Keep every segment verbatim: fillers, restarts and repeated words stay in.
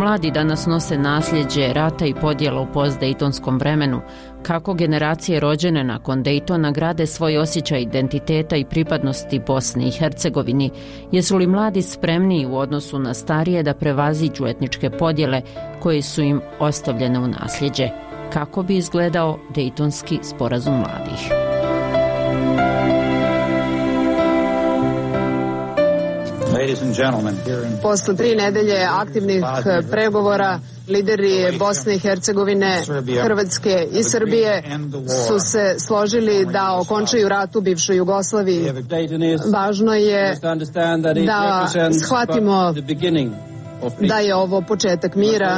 mladi danas nose nasljeđe rata i podjela u postdejtonskom vremenu, kako generacije rođene nakon Dejtona grade svoj osjećaj identiteta i pripadnosti Bosni i Hercegovini, jesu li mladi spremniji u odnosu na starije da prevaziđu etničke podjele koje su im ostavljene u nasljeđe, kako bi izgledao Dejtonski sporazum mladih. Posle tri nedelje aktivnih pregovora, lideri Bosne i Hercegovine, Hrvatske i Srbije su se složili da okončaju rat u bivšoj Jugoslaviji. Važno je da shvatimo da je ovo početak mira.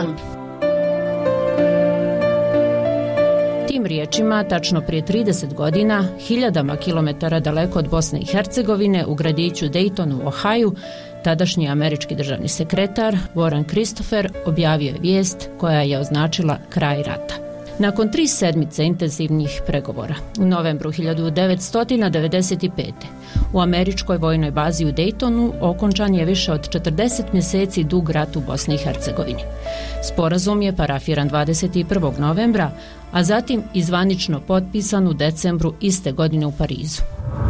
Tim riječima, tačno prije trideset godina, hiljadama kilometara daleko od Bosne i Hercegovine, u gradiću Dayton u Ohaju, tadašnji američki državni sekretar Warren Christopher objavio je vijest koja je označila kraj rata. Nakon tri sedmice intenzivnih pregovora, u novembru hiljadu devetsto devedeset pete. u američkoj vojnoj bazi u Daytonu okončan je više od četrdeset mjeseci dug rat u Bosni i Hercegovini. Sporazum je parafiran dvadeset prvog novembra, a zatim i zvanično potpisan u decembru iste godine u Parizu.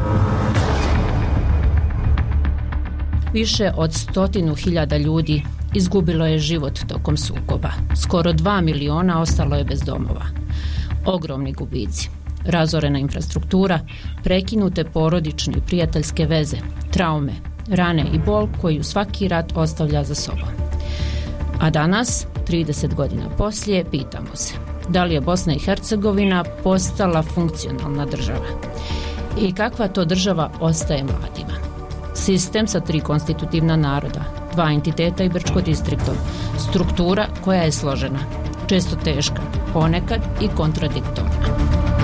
Više od stotinu hiljada ljudi izgubilo je život tokom sukoba. Skoro dva miliona ostalo je bez domova. Ogromni gubici, razorena infrastruktura, prekinute porodične i prijateljske veze, traume, rane i bol koju svaki rat ostavlja za sobom. A danas, trideset godina poslije, pitamo se da li je Bosna i Hercegovina postala funkcionalna država i kakva to država ostaje mladima. Sistem sa tri konstitutivna naroda, dva entiteta i Brčko distriktom, struktura koja je složena, često teška, ponekad i kontradiktorna.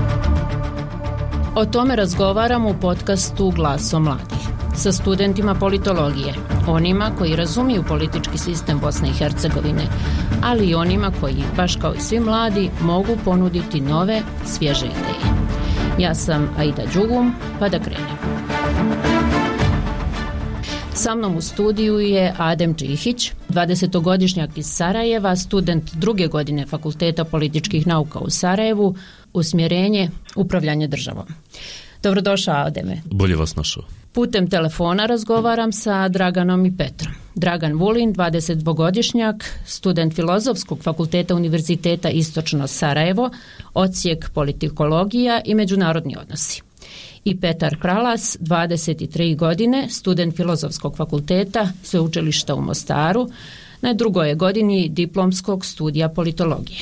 O tome razgovaramo u podcastu Glasom mladih sa studentima politologije, onima koji razumiju politički sistem Bosne i Hercegovine, ali i onima koji, baš kao i svi mladi, mogu ponuditi nove, svježe ideje. Ja sam Aida Đugum, pa da krenemo. Sa mnom u studiju je Adem Džihić, dvadesetogodišnjak iz Sarajeva, student druge godine Fakulteta političkih nauka u Sarajevu, usmjerenje upravljanje državom. Dobrodošao, Ademe. Bolje vas našao. Putem telefona razgovaram sa Draganom i Petrom. Dragan Vulin, dvadesetdvogodišnjak, student Filozofskog fakulteta Univerziteta Istočno Sarajevo, odsjek politikologija i međunarodni odnosi. I Petar Kralas, dvadeset tri godine, student Filozofskog fakulteta Sveučilišta u Mostaru, na drugoj je godini diplomskog studija politologije.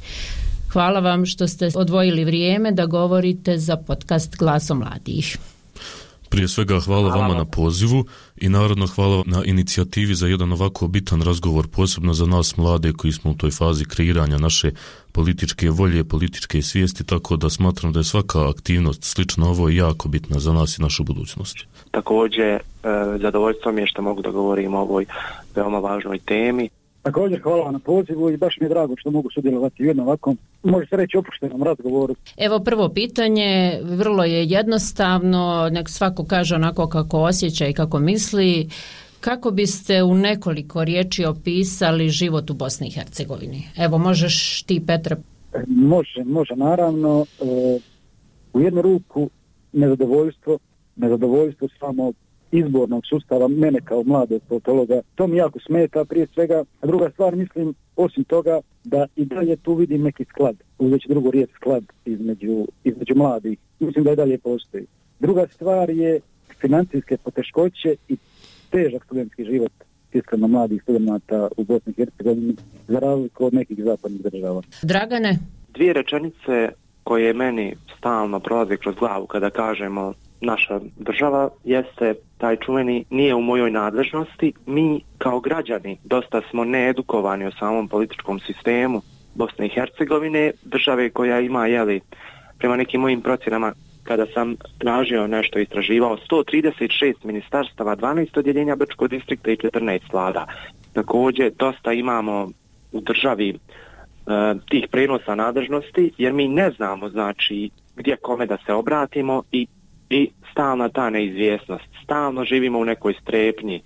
Hvala vam što ste odvojili vrijeme da govorite za podcast Glasom mladih. Prije svega hvala vama na pozivu i naravno hvala na inicijativi za jedan ovako bitan razgovor, posebno za nas mlade koji smo u toj fazi kreiranja naše političke volje, političke svijesti, tako da smatram da je svaka aktivnost slična ovo jako bitna za nas i našu budućnost. Također, zadovoljstvo mi je što mogu da govorim o ovoj veoma važnoj temi. Također hvala vam na pozivu i baš mi je drago što mogu sudjelovati u jednom ovakvom, može se reći, opuštenom razgovoru. Evo prvo pitanje, vrlo je jednostavno, nek svako kaže onako kako osjeća i kako misli. Kako biste u nekoliko riječi opisali život u Bosni i Hercegovini? Evo, možeš ti, Petre? Može, može, naravno. E, u jednu ruku nezadovoljstvo, nezadovoljstvo samo izbornog sustava, mene kao mladog politologa, to mi jako smeta prije svega. A druga stvar, mislim, osim toga, da i dalje tu vidim neki sklad, uzeti drugu riječ sklad između, između mladih. Mislim da i dalje postoji. Druga stvar je financijske poteškoće i težak studentski život iskreno mladih studenta u Bosni i Hercegovini, za razliku od nekih zapadnih država. Dragane? Dvije rečenice koje meni stalno prolaze kroz glavu kada kažemo naša država jeste taj čuveni nije u mojoj nadležnosti. Mi kao građani dosta smo needukovani o samom političkom sistemu Bosne i Hercegovine, države koja ima, jeli, prema nekim mojim procjenama, kada sam tražio nešto, istraživao sto trideset šest ministarstava, dvanaest odjeljenja Brčkog distrikta i četrnaest vlada. Također, dosta imamo u državi e, tih prenosa nadležnosti, jer mi ne znamo, znači, gdje kome da se obratimo i, i stalna ta neizvjesnost. Stalno živimo u nekoj strepnji.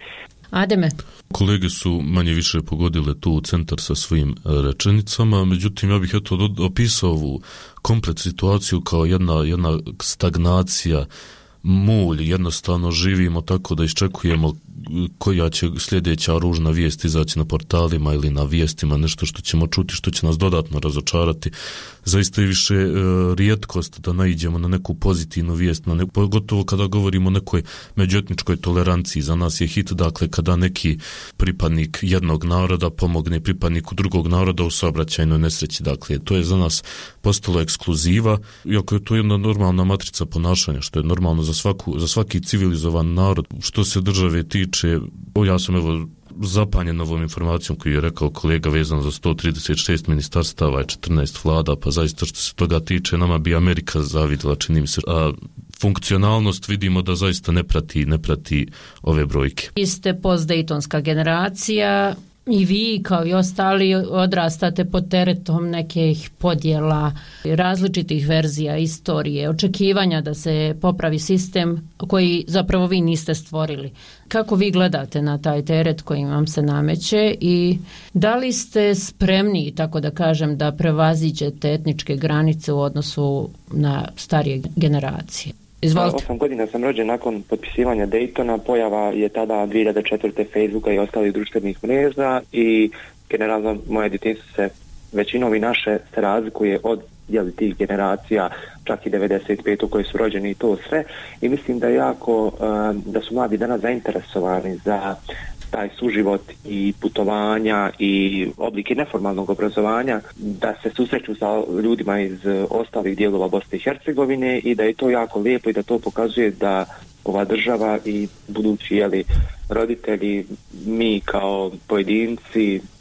Ademe? Kolege su manje više pogodile tu u centar sa svojim rečenicama, međutim ja bih eto opisao ovu komplet situaciju kao jedna, jedna stagnacija, mulj, jednostavno živimo tako da iščekujemo koja će sljedeća ružna vijest izaći na portalima ili na vijestima, nešto što ćemo čuti, što će nas dodatno razočarati. Zaista je više e, rijetkost da naiđemo na neku pozitivnu vijest, na ne, pogotovo kada govorimo o nekoj međuetničkoj toleranciji. Za nas je hit, dakle, kada neki pripadnik jednog naroda pomogne pripadniku drugog naroda u saobraćajnoj nesreći. Dakle, to je za nas postalo ekskluziva, iako je to jedna normalna matrica ponašanja, što je normalno za, svaku, za svaki civilizovan narod. Što se države tiče, ja sam evo zapanjen ovom informacijom koju je rekao kolega vezano za sto trideset šest ministarstava i četrnaest vlada, pa zaista što se toga tiče nama bi Amerika zavidjela, čini mi se, a funkcionalnost vidimo da zaista ne prati, ne prati ove brojke. Vi ste postdejtonska generacija i vi kao i ostali odrastate pod teretom nekih podjela, različitih verzija istorije, očekivanja da se popravi sistem koji zapravo vi niste stvorili. Kako vi gledate na taj teret koji vam se nameće i da li ste spremni, tako da kažem, da prevaziđete etničke granice u odnosu na starije generacije? Izvolite. Osam godina sam rođen nakon potpisivanja Daytona, pojava je tada dvije hiljade četvrte. Facebooka i ostalih društvenih mreža i generalno moje djetinjstvo se većinom i naše se razlikuje od jeli, tih generacija, čak i devedeset pet u kojoj su rođeni i to sve, i mislim da je jako da su mladi danas zainteresovani za taj suživot i putovanja i oblike neformalnog obrazovanja, da se susreću sa ljudima iz ostalih dijelova Bosne i Hercegovine i da je to jako lijepo i da to pokazuje da ova država i budući jeli, roditelji, mi kao pojedinci e,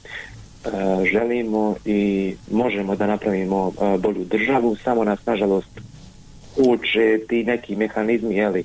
želimo i možemo da napravimo e, bolju državu, samo nas nažalost uče ti neki mehanizmi jeli,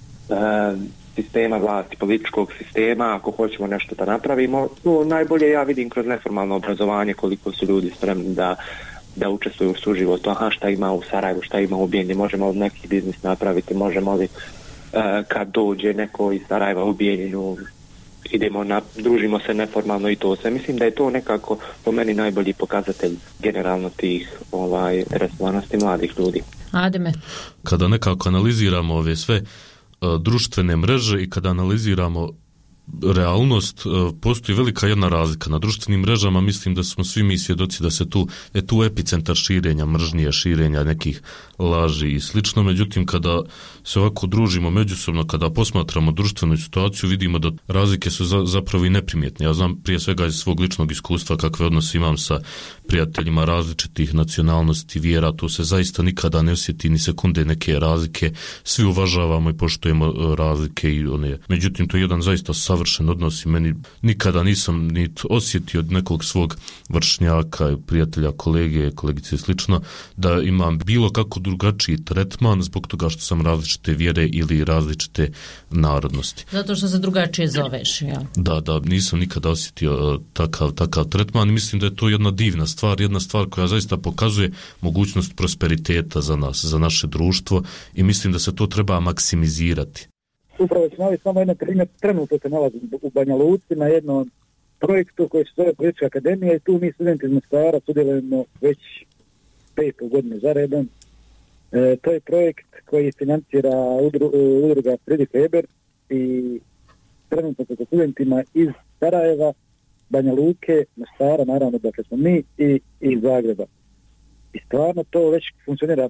e, sistema vlasti, političkog sistema, ako hoćemo nešto da napravimo. To najbolje ja vidim kroz neformalno obrazovanje, koliko su ljudi spremni da, da učestvuju u suživotu. Aha, šta ima u Sarajevu, šta ima u Bijeljni, možemo li neki biznis napraviti, možemo li uh, kad dođe neko iz Sarajeva u Bijeljinu, idemo na, družimo se neformalno i to sve. Mislim da je to nekako po meni najbolji pokazatelj generalno tih ovaj, interesovanosti mladih ljudi. Ademe? Kada nekako analiziramo ove sve društvene mreže i kada analiziramo realnost, postoji velika jedna razlika. Na društvenim mrežama mislim da smo svi mi svjedoci da se tu je tu epicentar širenja mržnje, širenja nekih laži i slično. Međutim, kada se ovako družimo međusobno, kada posmatramo društvenu situaciju, vidimo da razlike su za, zapravo i neprimjetne. Ja znam prije svega iz svog ličnog iskustva kakve odnose imam sa prijateljima različitih nacionalnosti, vjera, to se zaista nikada ne osjeti ni sekunde neke razlike. Svi uvažavamo i poštujemo razlike i one. Međutim, to je jedan zaista savršen odnos i meni nikada nisam ni osjetio od nekog svog vršnjaka, prijatelja, kolege, kolegice i slično, da imam bilo kako drugačiji tretman zbog toga što sam različite vjere ili različite narodnosti. Zato što se drugačije zoveš, ja? Da, da, nisam nikada osjetio takav, takav tretman i mislim da je to jedna divna stvar, jedna stvar koja zaista pokazuje mogućnost prosperiteta za nas, za naše društvo i mislim da se to treba maksimizirati. Upravo ću navesti samo jedan primjer, trenutno se nalazim u Banja Luci na jednom projektu koji se zove Politička akademija i tu mi studenti iz Mostara sudjelujemo već petu godinu za redom. E, to je projekt koji financira udru, udruga Friedrich Ebert i trenutno sa studentima iz Sarajeva, Banja Luke, Mostara, naravno dakle smo mi i, i Zagreba. I stvarno to već funkcionira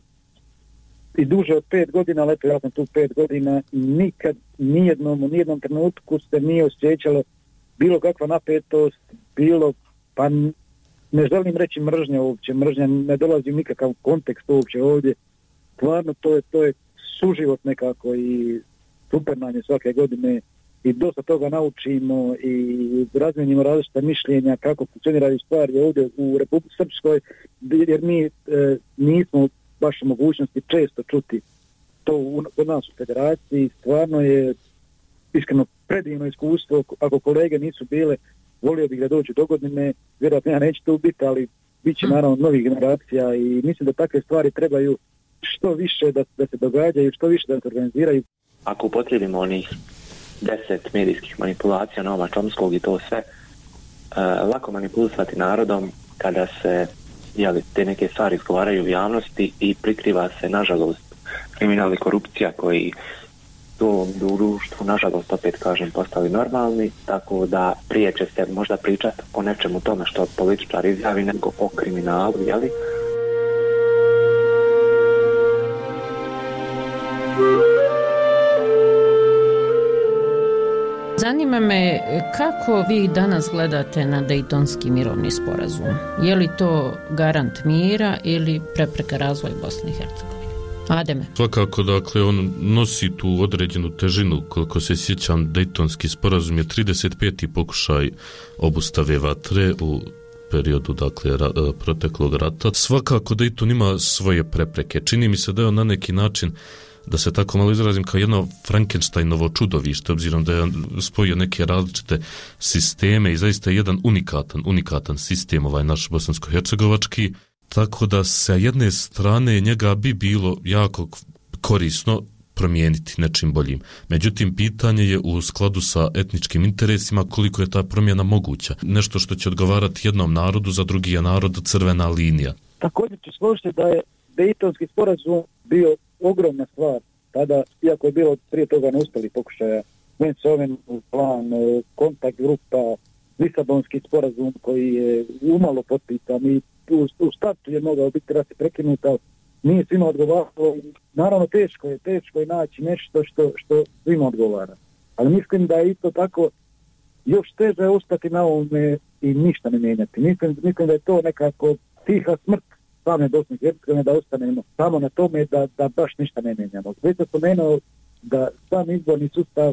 i duže od pet godina, ali eto ja sam tu pet godina i nikad, nijednom, u nijednom trenutku se nije osjećalo bilo kakva napetost, bilo, pa ne želim reći mržnja uopće, mržnja ne dolazi u nikakav kontekst uopće ovdje. Stvarno to je, to je suživot nekako i super nam je svake godine i dosta toga naučimo i razmijenimo različita mišljenja kako funkcioniraju stvari ovdje u Republici Srpskoj, jer mi e, nismo baš u mogućnosti često čuti to u, kod nas u federaciji. Stvarno je iskreno predivno iskustvo. Ako kolege nisu bile, volio bih da dođu do godine, vjerojatno ja neću tu biti, ali bit će naravno novih generacija i mislim da takve stvari trebaju što više da, da se događaju, što više da se organiziraju. Ako upotrijebimo onih deset medijskih manipulacija Noama Chomskog i to sve. E, lako manipulisati narodom kada se jeli, te neke stvari izgovaraju u javnosti i prikriva se, nažalost, kriminal i korupcija koji u društvu, nažalost, opet kažem, postali normalni, tako da prije će se možda pričati o nečemu tome što političar izjavi nego o kriminalu, jeli? Zanima me kako vi danas gledate na Dejtonski mirovni sporazum. Je li to garant mira ili prepreka razvoja Bosne i Hercegovine? Ademe. Svakako, dakle, on nosi tu određenu težinu. Koliko se sjećam, Dejtonski sporazum je trideset peti pokušaj obustave vatre u periodu, dakle, ra, proteklog rata. Svakako, Dejton ima svoje prepreke. Čini mi se da je on na neki način, da se tako malo izrazim, kao jedno Frankensteinovo čudovište, obzirom da je spojio neke različite sisteme i zaista je jedan unikatan, unikatan sistem ovaj naš bosansko-hercegovački, tako da sa jedne strane njega bi bilo jako korisno promijeniti nečim boljim. Međutim, pitanje je u skladu sa etničkim interesima koliko je ta promjena moguća. Nešto što će odgovarati jednom narodu, za drugi je narod crvena linija. Također ću složiti da je Dejtonski sporazum bio ogromna stvar tada, iako je bilo prije toga neuspjeli pokušaja, Vance-Owen plan, kontakt grupa, Lisabonski sporazum koji je umalo potpisan i u, u startu je mogao biti rat prekinut, ali nije svima odgovaralo. Naravno teško je, teško je naći nešto što, što svima odgovara. Ali mislim da je isto tako još teže ostati na ovome i ništa ne mijenjati. Mislim, mislim da je to nekako tiha smrt same Bosne i Hercegovine, da ostanemo samo na tome da, da baš ništa ne mijenjamo. Već sam spomenuo da sam izborni sustav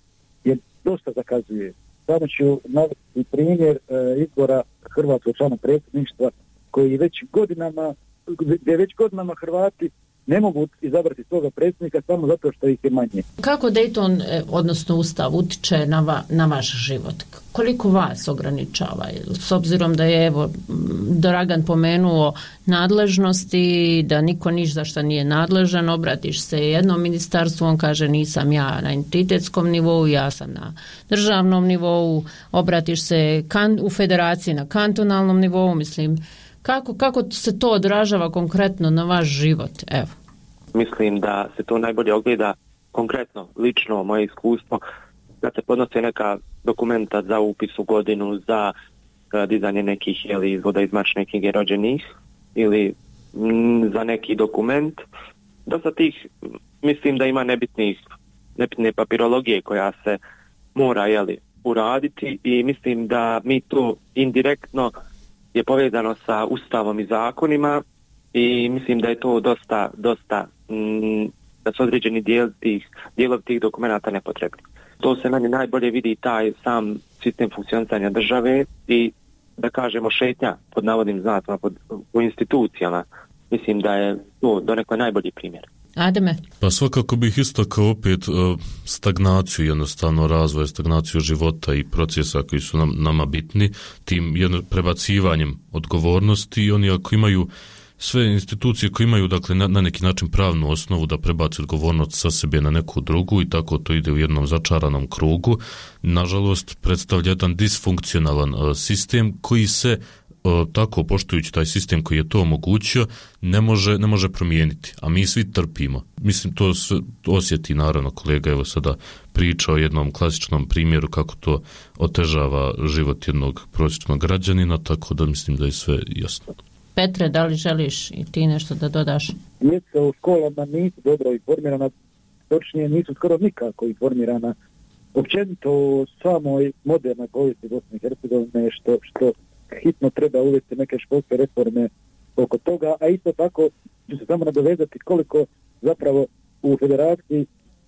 je dosta zakazuje. Samo ću navesti primjer e, izbora hrvatskog člana predsjedništva koji već godinama, gdje već godinama Hrvati ne mogu izabrati svoga predsjednika samo zato što ih je manje. Kako Dejton, odnosno Ustav, utiče na, va, na vaš život? Koliko vas ograničava? S obzirom da je, evo, Dragan pomenuo nadležnosti, da niko niš za što nije nadležan, obratiš se jednom ministarstvu, on kaže nisam ja na entitetskom nivou, ja sam na državnom nivou, obratiš se kan, u federaciji na kantonalnom nivou, mislim. Kako, kako se to odražava konkretno na vaš život? Evo. Mislim da se to najbolje ogleda konkretno, lično, moje iskustvo, kad se podnose neka dokumenta za upis u godinu, za dizanje nekih jeli, izvoda iz matične knjige rođenih ili m, za neki dokument. Dosta tih, mislim da ima nebitnih, nebitne papirologije koja se mora jeli, uraditi i mislim da mi to indirektno je povezano sa Ustavom i zakonima i mislim da je to dosta, dosta mm, da su određeni dijel tih, dijelovi tih dokumenta nepotrebni. To se meni najbolje vidi taj sam sistem funkcioniranja države i da kažemo šetnja pod navodnim znacima pod, u institucijama. Mislim da je to donekle najbolji primjer. Ademe? Pa svakako bih istakao opet uh, stagnaciju, jednostavno razvoja, stagnaciju života i procesa koji su nam, nama bitni, tim jedno, prebacivanjem odgovornosti i oni ako imaju sve institucije koje imaju dakle na, na neki način pravnu osnovu da prebaci odgovornost sa sebe na neku drugu i tako to ide u jednom začaranom krugu, nažalost predstavlja jedan disfunkcionalan uh, sistem koji se O, tako poštujući taj sistem koji je to omogućio ne može, ne može promijeniti, a mi svi trpimo. Mislim to sve osjeti naravno kolega, evo sada priča o jednom klasičnom primjeru kako to otežava život jednog prosječnog građanina, tako da mislim da je sve jasno. Petre, da li želiš i ti nešto da dodaš? Djeca u školama nisu dobro informirana, točnije nisu skoro nikako informirana. Općenito u samoj modernoj povijesti Bosne i Hercegovine što, što hitno treba uvesti neke školske reforme oko toga, a isto tako ću se samo nadovezati koliko zapravo u federaciji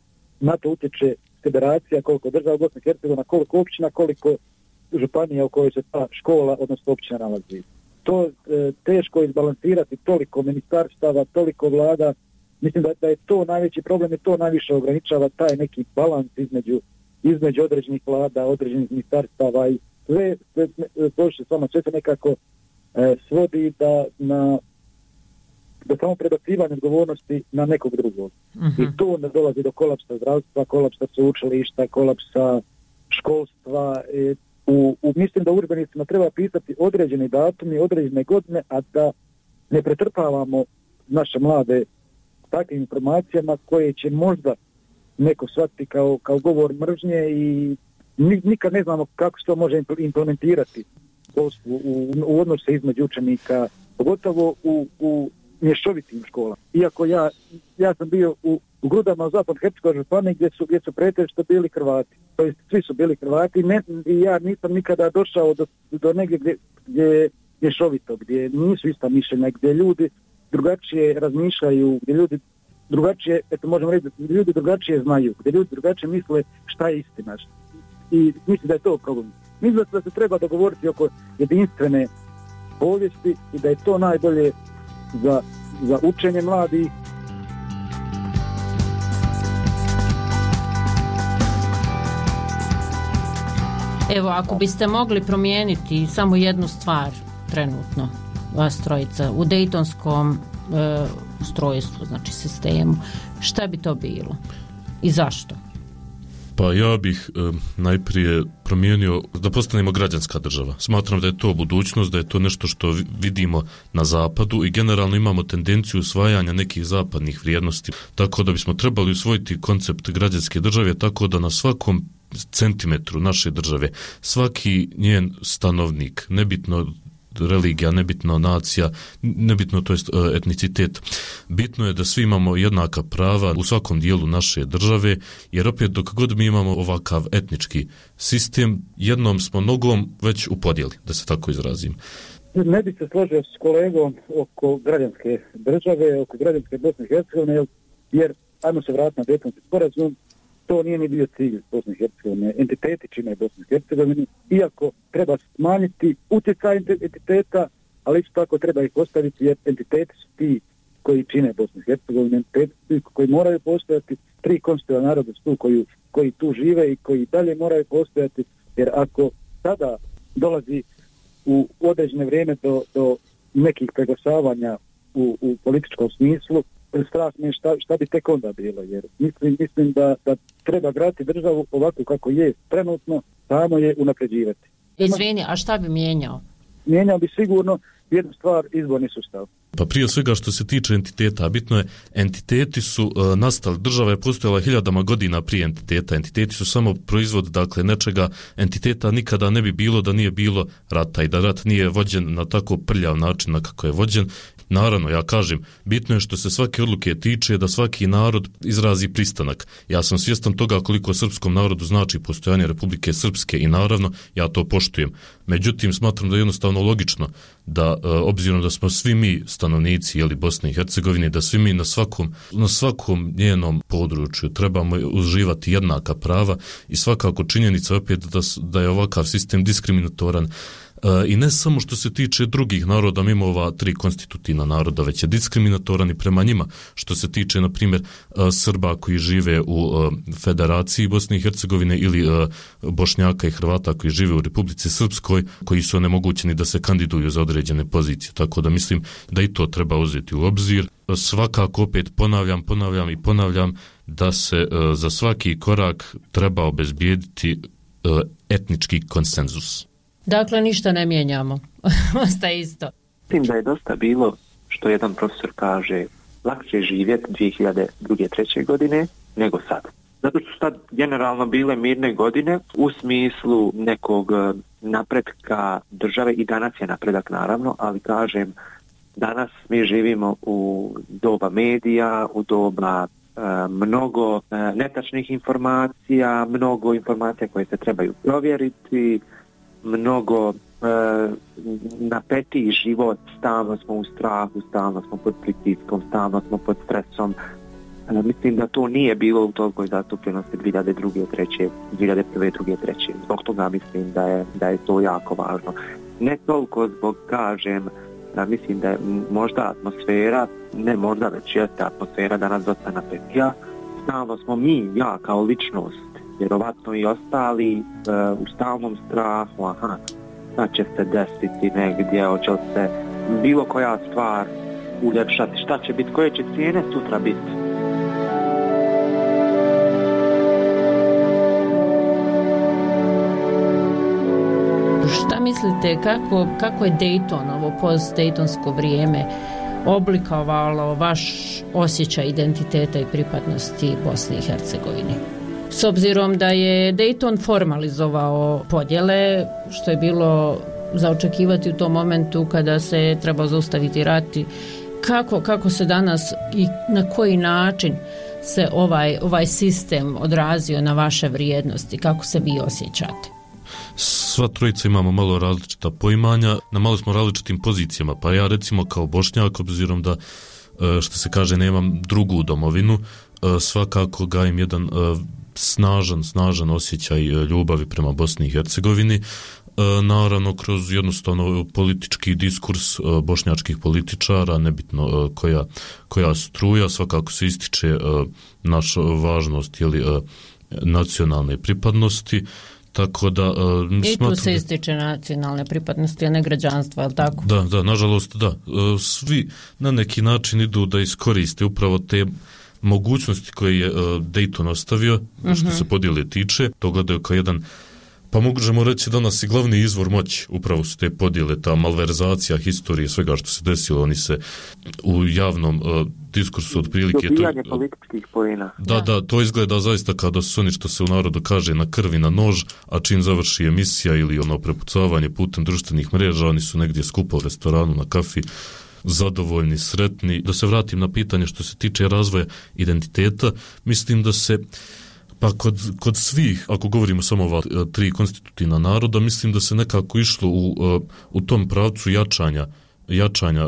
na to utječe federacija, koliko država Bosne i Hercegovina, koliko općina, koliko županija u kojoj se ta škola, odnosno općina nalazi. To e, teško izbalansirati, toliko ministarstava, toliko vlada, mislim da, da je to najveći problem i to najviše ograničava taj neki balans između, između određenih vlada, određenih ministarstava i sve, sve, sve, sve samo sve se nekako e, svodi da na do samo prebacivanja odgovornosti na nekog drugog. Uh-huh. I tu onda dolazi do kolapsa zdravstva, kolapsa sveučilišta, kolapsa školstva. E, u, u, mislim da u udžbenicima treba pisati određeni datumi, određene godine, a da ne pretrpavamo naše mlade takvim informacijama koje će možda neko shvatiti kao, kao govor mržnje i nikad ne znamo kako se to može implementirati u, u, u odnose između učenika, pogotovo u, u mješovitim školama. Iako ja, ja sam bio u, u Grudama u Zapadno-Hercegovačkoj županiji gdje su, gdje su pretežito bili Hrvati. To jest, svi su bili Hrvati ne, i ja nisam nikada došao do, do negdje gdje, gdje je mješovito, gdje nisu ista mišljenja, gdje ljudi drugačije razmišljaju, gdje ljudi drugačije, eto možemo reći, gdje ljudi drugačije znaju, gdje ljudi drugačije misle šta je istina. I mislim da je to problem. Mislim da se treba dogovoriti oko jedinstvene povijesti i da je to najbolje za, za učenje mladih. Evo, ako biste mogli promijeniti samo jednu stvar trenutno, vas trojica, u dejtonskom e, ustrojstvu, znači sistemu, šta bi to bilo i zašto? Pa ja bih e, najprije promijenio da postanemo građanska država. Smatram da je to budućnost, da je to nešto što vidimo na zapadu i generalno imamo tendenciju usvajanja nekih zapadnih vrijednosti, tako da bismo trebali usvojiti koncept građanske države tako da na svakom centimetru naše države svaki njen stanovnik, nebitno religija, nebitno nacija, nebitno to jest etnicitet. Bitno je da svi imamo jednaka prava u svakom dijelu naše države, jer opet dok god mi imamo ovakav etnički sistem, jednom smo nogom već u podjeli, da se tako izrazim. Ne bi se složio s kolegom oko građanske države, oko građanske Bosne i Hercegovine, jer ajmo se vratiti na Dejtonski sporazum. To nije ni bio cilj Bosne i Hercegovine. Entiteti čine Bosne i Hercegovine, iako treba smanjiti utjecaj entiteta, ali isto tako treba ih postaviti jer entiteti su ti koji čine Bosnu i Hercegovinu, entiteti koji moraju postojati, tri konstitutivna naroda su tu koji, koji tu žive i koji dalje moraju postojati, jer ako sada dolazi u određene vrijeme do, do nekih preglasavanja u, u političkom smislu, strah me šta, šta bi tek onda bilo, jer mislim, mislim da, da treba graditi državu ovako kako je trenutno, samo je unapređivati. Izvini, a šta bi mijenjao? Mijenjao bi sigurno jednu stvar, izborni sustav. Pa prije svega što se tiče entiteta, bitno je, entiteti su uh, nastali, država je postojala hiljadama godina prije entiteta, entiteti su samo proizvod, dakle, nečega, entiteta nikada ne bi bilo da nije bilo rata i da rat nije vođen na tako prljav način na kako je vođen. Naravno, ja kažem, bitno je što se svake odluke tiče da svaki narod izrazi pristanak. Ja sam svjestan toga koliko srpskom narodu znači postojanje Republike Srpske i naravno ja to poštujem. Međutim, smatram da je jednostavno logično da, obzirom da smo svi mi stanovnici jeli, Bosne i Hercegovine, da svi mi na svakom, na svakom njenom području trebamo uživati jednaka prava i svakako činjenica opet da, da je ovakav sistem diskriminatoran. I ne samo što se tiče drugih naroda mimo ova tri konstitutivna naroda, već je diskriminatoran i prema njima, što se tiče, na primjer, Srba koji žive u Federaciji Bosne i Hercegovine ili Bošnjaka i Hrvata koji žive u Republici Srpskoj, koji su onemogućeni da se kandiduju za određene pozicije. Tako da mislim da i to treba uzeti u obzir. Svakako opet ponavljam, ponavljam i ponavljam da se za svaki korak treba obezbijediti etnički konsenzus. Dakle, ništa ne mijenjamo. Ostaje isto. Mislim da je dosta bilo, što jedan profesor kaže, lakše živjeti dvije hiljade druge treće godine nego sad. Zato su sad generalno bile mirne godine u smislu nekog napretka države i danas je napredak naravno, ali kažem, danas mi živimo u doba medija, u doba e, mnogo e, netačnih informacija, mnogo informacija koje se trebaju provjeriti, mnogo e, napetiji život, stalno smo u strahu, stalno smo pod pritiskom, stalno smo pod stresom. E, mislim da to nije bilo u tolikoj zastupljenosti dvije hiljade druge, treće, dvije hiljade prve, druge, treće. Zbog toga mislim da je, da je to jako važno. Ne toliko zbog, kažem, da mislim da je možda atmosfera, ne možda već jeste atmosfera danas dosta napetija. Stalno smo mi, ja kao ličnost, vjerovatno i ostali uh, u stalnom strahu, aha, šta će se desiti negdje, hoće li se bilo koja stvar uljepšati. Šta će biti, koje će cijene sutra biti? Šta mislite, kako, kako je Dayton, ovo post-Daytonsko vrijeme, oblikovalo vaš osjećaj identiteta i pripadnosti Bosni i Hercegovini? S obzirom da je Dayton formalizovao podjele, što je bilo za očekivati u tom momentu kada se treba zaustaviti rat, kako, kako se danas i na koji način se ovaj, ovaj sistem odrazio na vaše vrijednosti, kako se vi osjećate? Sva trojica imamo malo različita poimanja, na malo smo različitim pozicijama, pa ja recimo kao Bošnjak, obzirom da, što se kaže, nemam drugu domovinu, svakako gajim jedan snažan, snažan osjećaj ljubavi prema Bosni i Hercegovini, naravno kroz jednostavno politički diskurs bošnjačkih političara, nebitno koja, koja struja, svakako se ističe naša važnost, jeli, nacionalne pripadnosti. Tako da, uh, i tu se ističe nacionalne pripadnosti, a ne građanstva, je li tako? Da, da, nažalost, da. Uh, svi na neki način idu da iskoriste upravo te mogućnosti koje je uh, Dayton ostavio, uh-huh. što se podjele tiče, to gledaju kao jedan, pa možemo reći danas i glavni izvor moći, upravo su te podjele, ta malverzacija historije, svega što se desilo, oni se u javnom uh, diskursu otprilike... Dobijanje to, političkih poena. Da, da, to izgleda zaista kao da su oni, što se u narodu kaže, na krvi, na nož, a čim završi emisija ili ono prepucavanje putem društvenih mreža, oni su negdje skupo u restoranu, na kafi, zadovoljni, sretni. Da se vratim na pitanje što se tiče razvoja identiteta, mislim da se... Pa kod, kod svih, ako govorimo samo ova tri konstitutivna naroda, mislim da se nekako išlo u, u tom pravcu jačanja, jačanja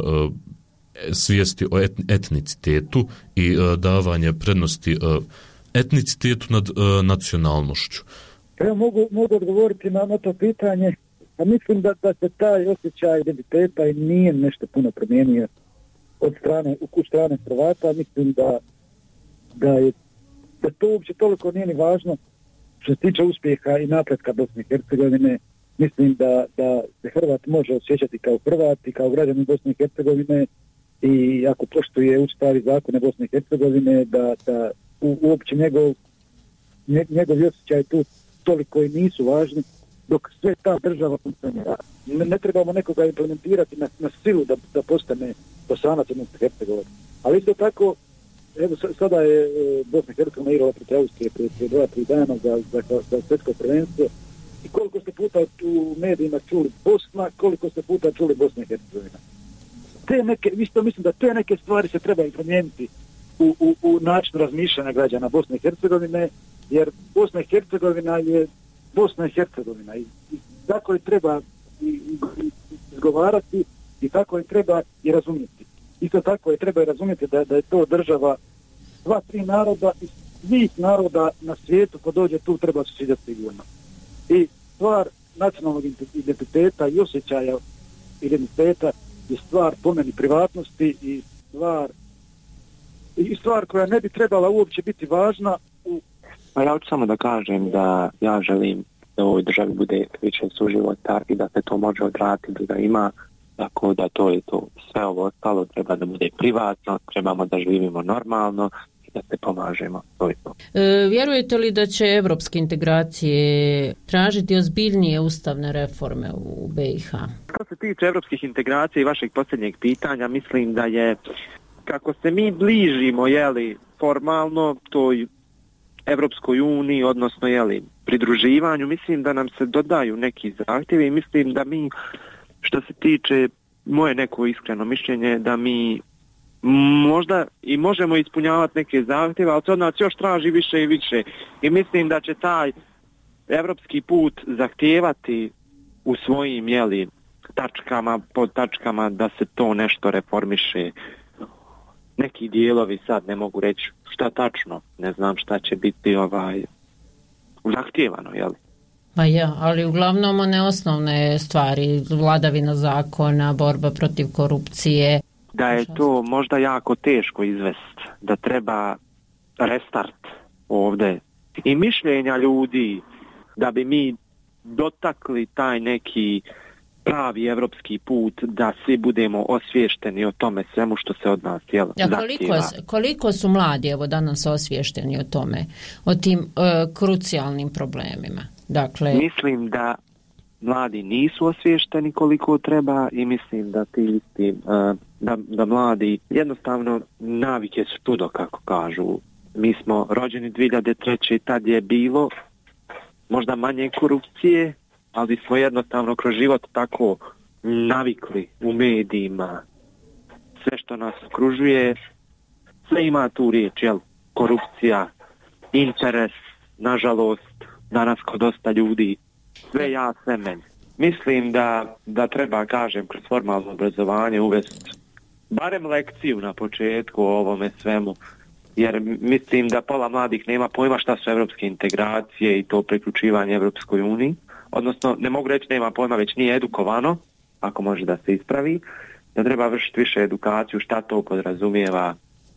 svijesti o etnicitetu i davanje prednosti etnicitetu nad nacionalnošću. Ja mogu, mogu odgovoriti na, na to pitanje. A mislim da, da se taj osjećaj identiteta i nije nešto puno promijenio od strane, u strane Hrvata. Mislim da, da je da to uopće toliko nije ni važno što se tiče uspjeha i napretka Bosne i Hercegovine. Mislim da, da se Hrvat može osjećati kao Hrvat i kao građanin Bosne i Hercegovine i ako poštuje ustav i zakone Bosne i Hercegovine, da, da u, uopće njegov, njegovi osjećaj tu toliko i nisu važni, dok sve ta država funkcionira. Ne, ne trebamo nekoga implementirati na, na silu da, da postane Bosanac Bosne i Hercegovine. Ali isto tako, evo sada je Bosna i Hercegovina igrala protiv Austrije prije, prije dva, tri dana za, za, za svjetsko prvenstvo i koliko ste puta u medijima čuli Bosna, koliko ste puta čuli Bosna i Hercegovina. Te neke, isto mislim da te neke stvari se treba promijeniti u, u, u načinu razmišljanja građana Bosne i Hercegovine, jer Bosna i Hercegovina je Bosna i Hercegovina i, i tako je treba i, i, izgovarati i tako je treba i razumjeti. Isto tako je treba i razumjeti da, da je to država sva tri naroda i svih naroda na svijetu ko dođe tu treba se svidjeti sigurno. I stvar nacionalnog identiteta i osjećaja identiteta je stvar po meni privatnosti i stvar i stvar koja ne bi trebala uopće biti važna. U... Pa ja ću samo da kažem da ja želim da u ovoj državi bude više suživota i da se to može odraditi, da ima, tako da to je to. Sve ovo ostalo treba da bude privatno, trebamo da živimo normalno i da se pomažemo. To je to. E, vjerujete li da će evropske integracije tražiti ozbiljnije ustavne reforme u B i H? Što se tiče evropskih integracija i vašeg posljednjeg pitanja, mislim da je, kako se mi bližimo, jeli, formalno toj Evropskoj uniji, odnosno, jeli, pridruživanju, mislim da nam se dodaju neki zahtjevi i mislim da mi, što se tiče moje neko iskreno mišljenje, da mi možda i možemo ispunjavati neke zahtjeve, ali to od nas još traži više i više. I mislim da će taj evropski put zahtijevati u svojim, jeli, tačkama, pod tačkama da se to nešto reformiše. Neki dijelovi sad ne mogu reći šta tačno, ne znam šta će biti ovaj zahtijevano, jel? Pa ja, ali uglavnom one osnovne stvari, vladavina zakona, borba protiv korupcije. Da je to možda jako teško izvesti, da treba restart ovdje i mišljenja ljudi da bi mi dotakli taj neki pravi evropski put, da svi budemo osviješteni o tome svemu što se od nas jel, ja, koliko, koliko su mladi evo danas osviješteni o tome, o tim uh, krucijalnim problemima? Dakle, mislim da mladi nisu osviješteni koliko treba i mislim da ti isti, uh, da, da mladi jednostavno navike su čudo, kako kažu. Mi smo rođeni dvije hiljade treće i tad je bilo možda manje korupcije, ali smo jednostavno kroz život tako navikli u medijima. Sve što nas okružuje, sve ima tu riječ, jel? Korupcija, interes, nažalost, danas kod dosta ljudi, sve ja, sve meni. Mislim da, da treba, kažem, kroz formalno obrazovanje uvesti barem lekciju na početku o ovome svemu, jer mislim da pola mladih nema pojma šta su evropske integracije i to priključivanje Evropskoj uniji. Odnosno, ne mogu reći nema pojma, već nije edukovano, ako može da se ispravi, da treba vršiti više edukaciju šta to podrazumijeva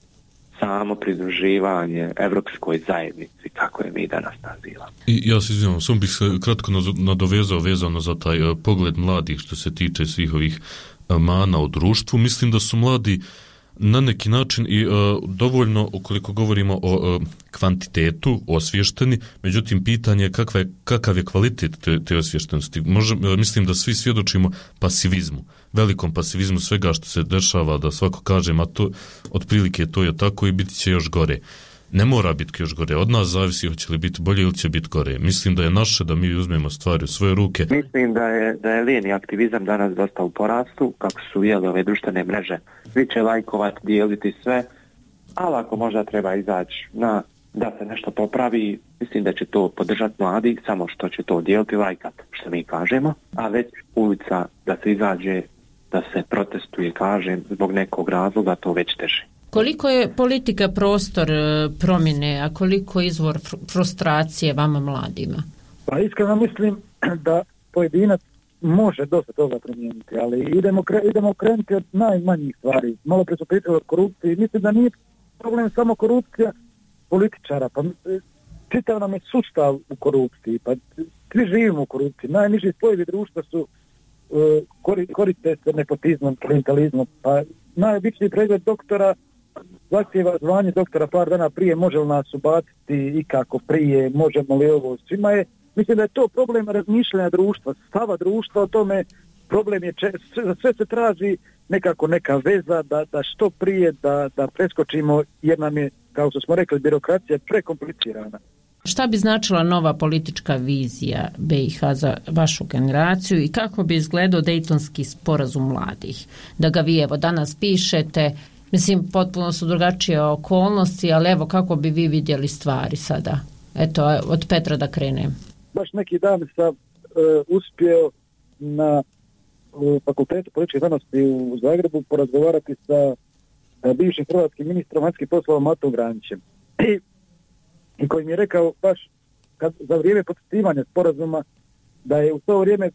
samo pridruživanje Evropskoj zajednici, kako je mi danas nazivamo. I ja se izvijem, sam bih se kratko nadovezao vezano za taj uh, pogled mladih što se tiče svih ovih uh, mana u društvu. Mislim da su mladi na neki način i uh, dovoljno, ukoliko govorimo o uh, kvantitetu, osvješteni, međutim pitanje je kakva je, kakav je kvalitet te, te osvještenosti. Može, uh, mislim da svi svjedočimo pasivizmu, velikom pasivizmu svega što se dešava, da svako kaže, ma to, otprilike to je tako i biti će još gore. Ne mora biti još gore, od nas zavisi hoće li biti bolje ili će biti gore. Mislim da je naše da mi uzmemo stvari u svoje ruke. Mislim da je, da je lijeni aktivizam danas dosta u porastu, kako su jeli ove društvene mreže. Svi će lajkovati, dijeliti sve, ali ako možda treba izaći na da se nešto popravi, mislim da će to podržati mladi, samo što će to dijeliti, lajkat, što mi kažemo, a već ulica da se izađe, da se protestuje, kažem, zbog nekog razloga, to već teže. Koliko je politika prostor promjene, a koliko izvor frustracije vama mladima? Pa iskreno mislim da pojedinac može dosta toga promijeniti, ali idemo, idemo krenuti od najmanjih stvari. Malo pre su pričali o korupciji. Mislim da nije problem samo korupcija političara, pa čitav nam je sustav u korupciji, pa svi živimo u korupciji. Najniži spojevi društva su uh, koriste se nepotizmom, klientalizmom, pa najobičniji pregled doktora zahtjeva zvanje doktora par dana prije, može li nas ubaciti i kako prije, možemo li ovo, svima je, mislim da je to problem razmišljanja društva, stava društva o tome, problem je, če, sve, sve se traži nekako neka veza da, da što prije da, da preskočimo, jer nam je, kao što smo rekli, birokracija prekomplicirana. Šta bi značila nova politička vizija B i H za vašu generaciju i kako bi izgledao Dejtonski sporazum mladih? Da ga vi evo danas pišete, mislim potpuno su drugačije okolnosti, ali evo kako bi vi vidjeli stvari sada? Eto, od Petra da krenem. Baš neki dan sam uh, uspio na uh, Fakultetu političke znanosti u Zagrebu porazgovarati sa uh, bivšim hrvatskim ministrom vanjskih poslova Matom Granićem. I i koji mi je rekao baš kad, za vrijeme potpisivanja sporazuma da je u to vrijeme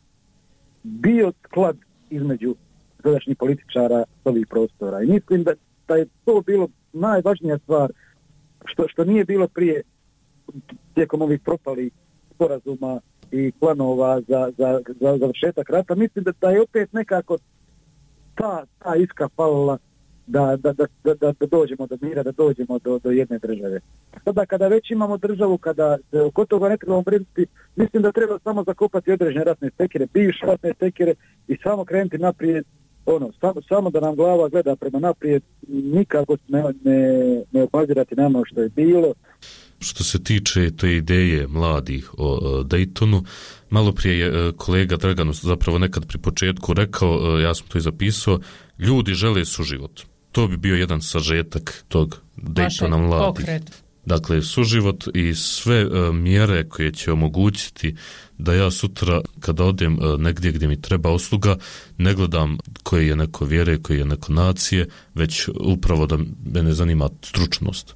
bio sklad između sadašnjih političara s ovih prostora. I mislim da, da je to bilo najvažnija stvar što, što nije bilo prije tijekom ovih propalih sporazuma i planova za, za, za završetak rata. Mislim da, da je opet nekako ta, ta iskra falila Da, da, da, da, da dođemo do mira, da dođemo do, do jedne države. Sada kada već imamo državu, kada se oko toga ne trebamo brinuti, mislim da treba samo zakopati određene ratne sekire, bivše ratne sekire i samo krenuti naprijed, ono, samo, samo da nam glava gleda prema naprijed, nikako ne, ne, ne obazirati na ono što je bilo. Što se tiče te ideje mladih o Daytonu, malo prije je kolega Dragan zapravo nekad pri početku rekao, ja sam to i zapisao, ljudi žele suživot. To bi bio jedan sažetak tog Daytona mladih. Pokret. Dakle, suživot i sve uh, mjere koje će omogućiti da ja sutra kada odem uh, negdje gdje mi treba usluga, ne gledam koje je neko vjere, koje je neko nacije, već upravo da mene zanima stručnost.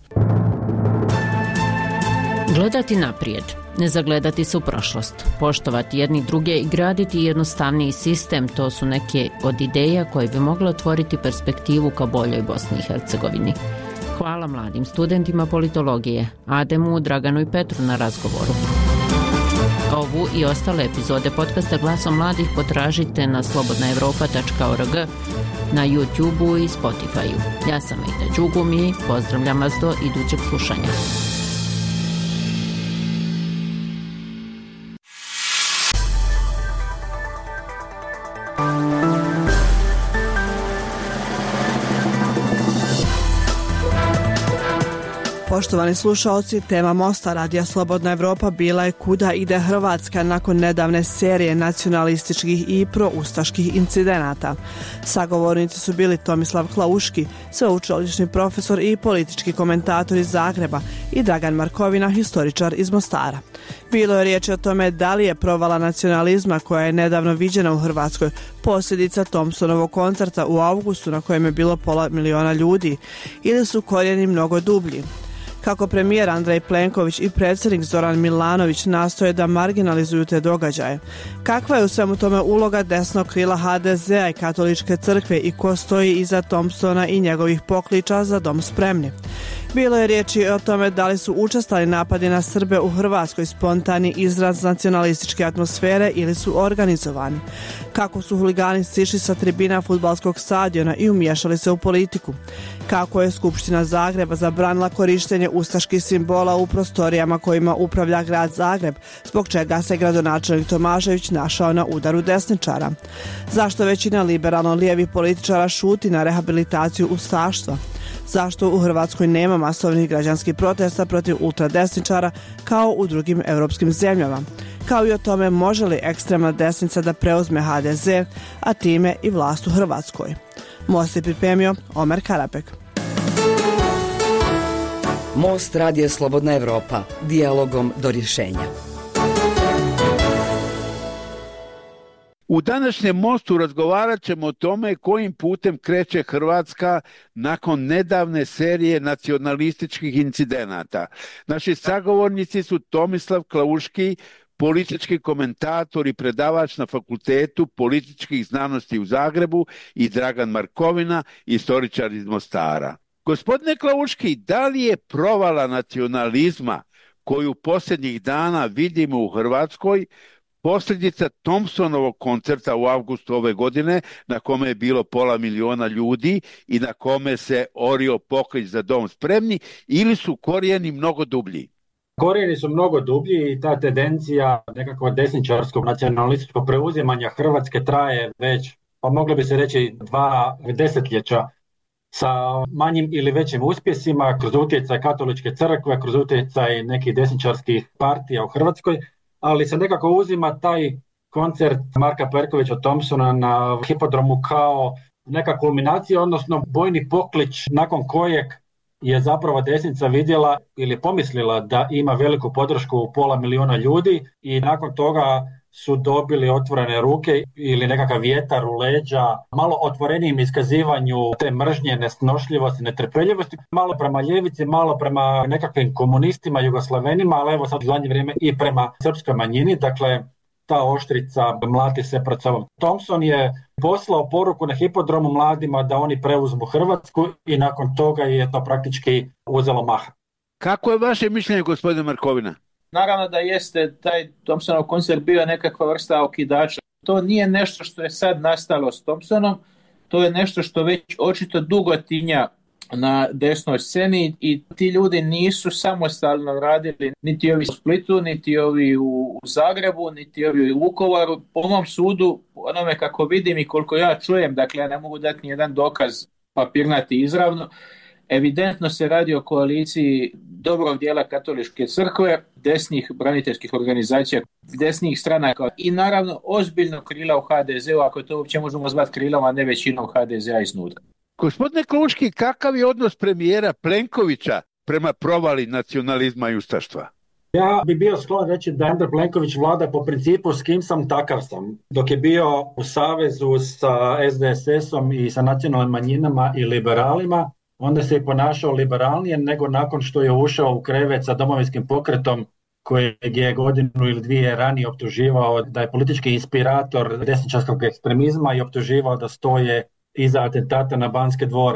Gledati naprijed, ne zagledati se u prošlost, poštovati jedni druge i graditi jednostavniji sistem, to su neke od ideja koje bi mogle otvoriti perspektivu ka boljoj Bosni i Hercegovini. Hvala mladim studentima politologije, Ademu, Draganu i Petru na razgovoru. Ovo Ovu i ostale epizode podcasta Glasom mladih potražite na slobodna europa tačka org, na YouTubeu i Spotifyu. Ja sam Ida Đugum i pozdravljam vas do idućeg slušanja. Poštovani slušalci, tema Mosta Radija Slobodna Evropa bila je kuda ide Hrvatska nakon nedavne serije nacionalističkih i proustaških incidenata. Sagovornici su bili Tomislav Klauški, sveučilišni profesor i politički komentator iz Zagreba, i Dragan Markovina, historičar iz Mostara. Bilo je riječi o tome da li je provala nacionalizma koja je nedavno viđena u Hrvatskoj posljedica Thompsonovog koncerta u avgustu na kojem je bilo pola miliona ljudi, ili su korijeni mnogo dublji. Kako premijer Andrej Plenković i predsjednik Zoran Milanović nastoje da marginalizuju te događaje. Kakva je u svemu tome uloga desnog krila ha de zea i katoličke crkve i ko stoji iza Thompsona i njegovih pokliča za dom spremni? Bilo je riječi o tome da li su učestali napadi na Srbe u Hrvatskoj spontani izraz nacionalističke atmosfere ili su organizovani. Kako su huligani sišli sa tribina fudbalskog stadiona i umiješali se u politiku. Kako je Skupština Zagreba zabranila korištenje ustaških simbola u prostorijama kojima upravlja grad Zagreb, zbog čega se gradonačelnik Tomašević našao na udaru desničara. Zašto većina liberalno-lijevih političara šuti na rehabilitaciju ustaštva? Zašto u Hrvatskoj nema masovnih građanskih protesta protiv ultradesničara kao u drugim europskim zemljama? Kao i o tome može li ekstremna desnica da preuzme ha de ze, a time i vlast u Hrvatskoj. Most je pripremio Omer Karapek. Most Radija Slobodna Evropa. Dijalogom do rješenja. U današnjem Mostu razgovarat ćemo o tome kojim putem kreće Hrvatska nakon nedavne serije nacionalističkih incidenata. Naši sagovornici su Tomislav Klauški, politički komentator i predavač na Fakultetu političkih znanosti u Zagrebu, i Dragan Markovina, historičar iz Mostara. Gospodine Klauški, da li je provala nacionalizma koju posljednjih dana vidimo u Hrvatskoj posljedica Thompsonovog koncerta u avgustu ove godine, na kome je bilo pola miliona ljudi i na kome se orio poklič za dom spremni, ili su korijeni mnogo dublji? Korijeni su mnogo dublji i ta tendencija nekakvog desničarskog nacionalističkog preuzimanja Hrvatske traje već, pa moglo bi se reći, dva desetljeća, sa manjim ili većim uspjesima kroz utjecaj katoličke crkve, kroz utjecaj nekih desničarskih partija u Hrvatskoj, ali se nekako uzima taj koncert Marka Perkovića Thompsona na hipodromu kao neka kulminacija, odnosno bojni poklič nakon kojeg je zapravo desnica vidjela ili pomislila da ima veliku podršku u pola miliona ljudi i nakon toga su dobili otvorene ruke ili nekakav vjetar u leđa, malo otvorenijim iskazivanju te mržnje, nesnošljivosti, netrpeljivosti, malo prema ljevici, malo prema nekakvim komunistima, jugoslavenima, ali evo sad u zadnje vrijeme i prema srpskoj manjini, dakle ta oštrica mlati se pred sobom. Thompson je poslao poruku na hipodromu mladima da oni preuzmu Hrvatsku i nakon toga je to praktički uzelo maha. Kako je vaše mišljenje, gospodine Markovina? Naravno da jeste taj Thompsonov koncert bio nekakva vrsta okidača. To nije nešto što je sad nastalo s Thompsonom, to je nešto što već očito dugo tinja na desnoj sceni i ti ljudi nisu samostalno radili, niti ovi u Splitu, niti ovi u Zagrebu, niti ovi u Vukovaru. Po mom sudu, onome kako vidim i koliko ja čujem, dakle ja ne mogu dati nijedan dokaz papirnati izravno, evidentno se radi o koaliciji dobrog dijela katoličke crkve, desnih braniteljskih organizacija, desnih stranaka i naravno ozbiljno krila u ha de zeu, ako to uopće možemo zvati krilom, a ne većinom ha de zea iznutra. Gospodine Klauški, kakav je odnos premijera Plenkovića prema provali nacionalizma i ustaštva? Ja bi bio sklon reći da Andrej Plenković vlada po principu s kim sam, takav sam. Dok je bio u savezu sa es de es esom i sa nacionalnim manjinama i liberalima, onda se je ponašao liberalnije nego nakon što je ušao u krevet sa Domovinskim pokretom, kojeg je godinu ili dvije ranije optuživao da je politički inspirator desničarskog ekstremizma i optuživao da stoje iza atentata na Banske dvore.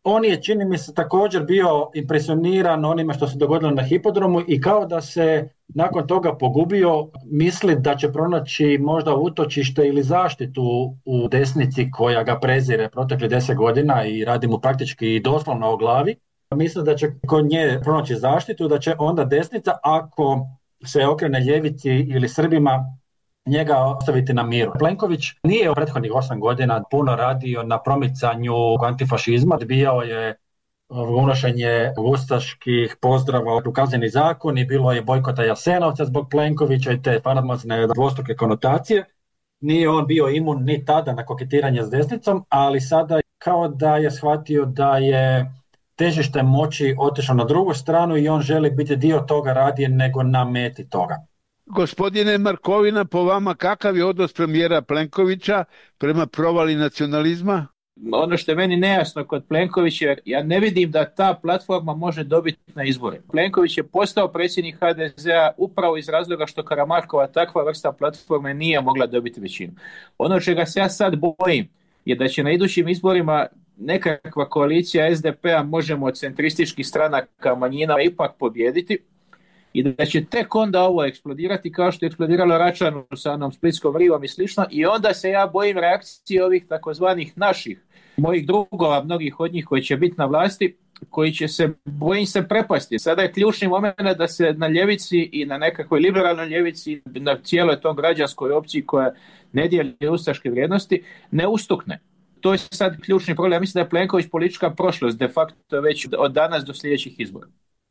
On je, čini mi se, također bio impresioniran onime što se dogodilo na hipodromu i kao da se nakon toga pogubio, misli da će pronaći možda utočište ili zaštitu u desnici koja ga prezire protekli deset godina i radi mu praktički doslovno o glavi. Misli da će kod nje pronaći zaštitu, da će onda desnica, ako se okrene ljevici ili Srbima, njega ostaviti na miru. Plenković nije u prethodnih osam godina puno radio na promicanju antifašizma, odbijao je unošenje ustaških pozdrava u kazneni zakon i bilo je bojkota Jasenovca zbog Plenkovića i te famozne dvostruke konotacije. Nije on bio imun ni tada na koketiranje s desnicom, ali sada kao da je shvatio da je težište moći otišlo na drugu stranu i on želi biti dio toga radije nego na meti toga. Gospodine Markovina, po vama kakav je odnos premijera Plenkovića prema provali nacionalizma? Ono što je meni nejasno kod Plenkovića, ja ne vidim da ta platforma može dobiti na izbore. Plenković je postao predsjednik ha de zea upravo iz razloga što Karamarkova takva vrsta platforme nije mogla dobiti većinu. Ono čega se ja sad bojim je da će na idućim izborima nekakva koalicija es de pe-a, možemo od centrističkih stranaka manjina ipak pobijediti i da će tek onda ovo eksplodirati kao što je eksplodiralo Račanu sa onom Splitskom rivom i slično, i onda se ja bojim reakcije ovih takozvanih naših, mojih drugova, mnogih od njih koji će biti na vlasti, koji će se, bojim se, prepasti. Sada je ključni moment da se na ljevici i na nekakvoj liberalnoj ljevici, na cijeloj tom građanskoj opciji koja ne dijeli ustaške vrijednosti, ne ustukne. To je sad ključni problem. Ja mislim da je Plenković politička prošlost de facto već od danas do sljedećih izbora.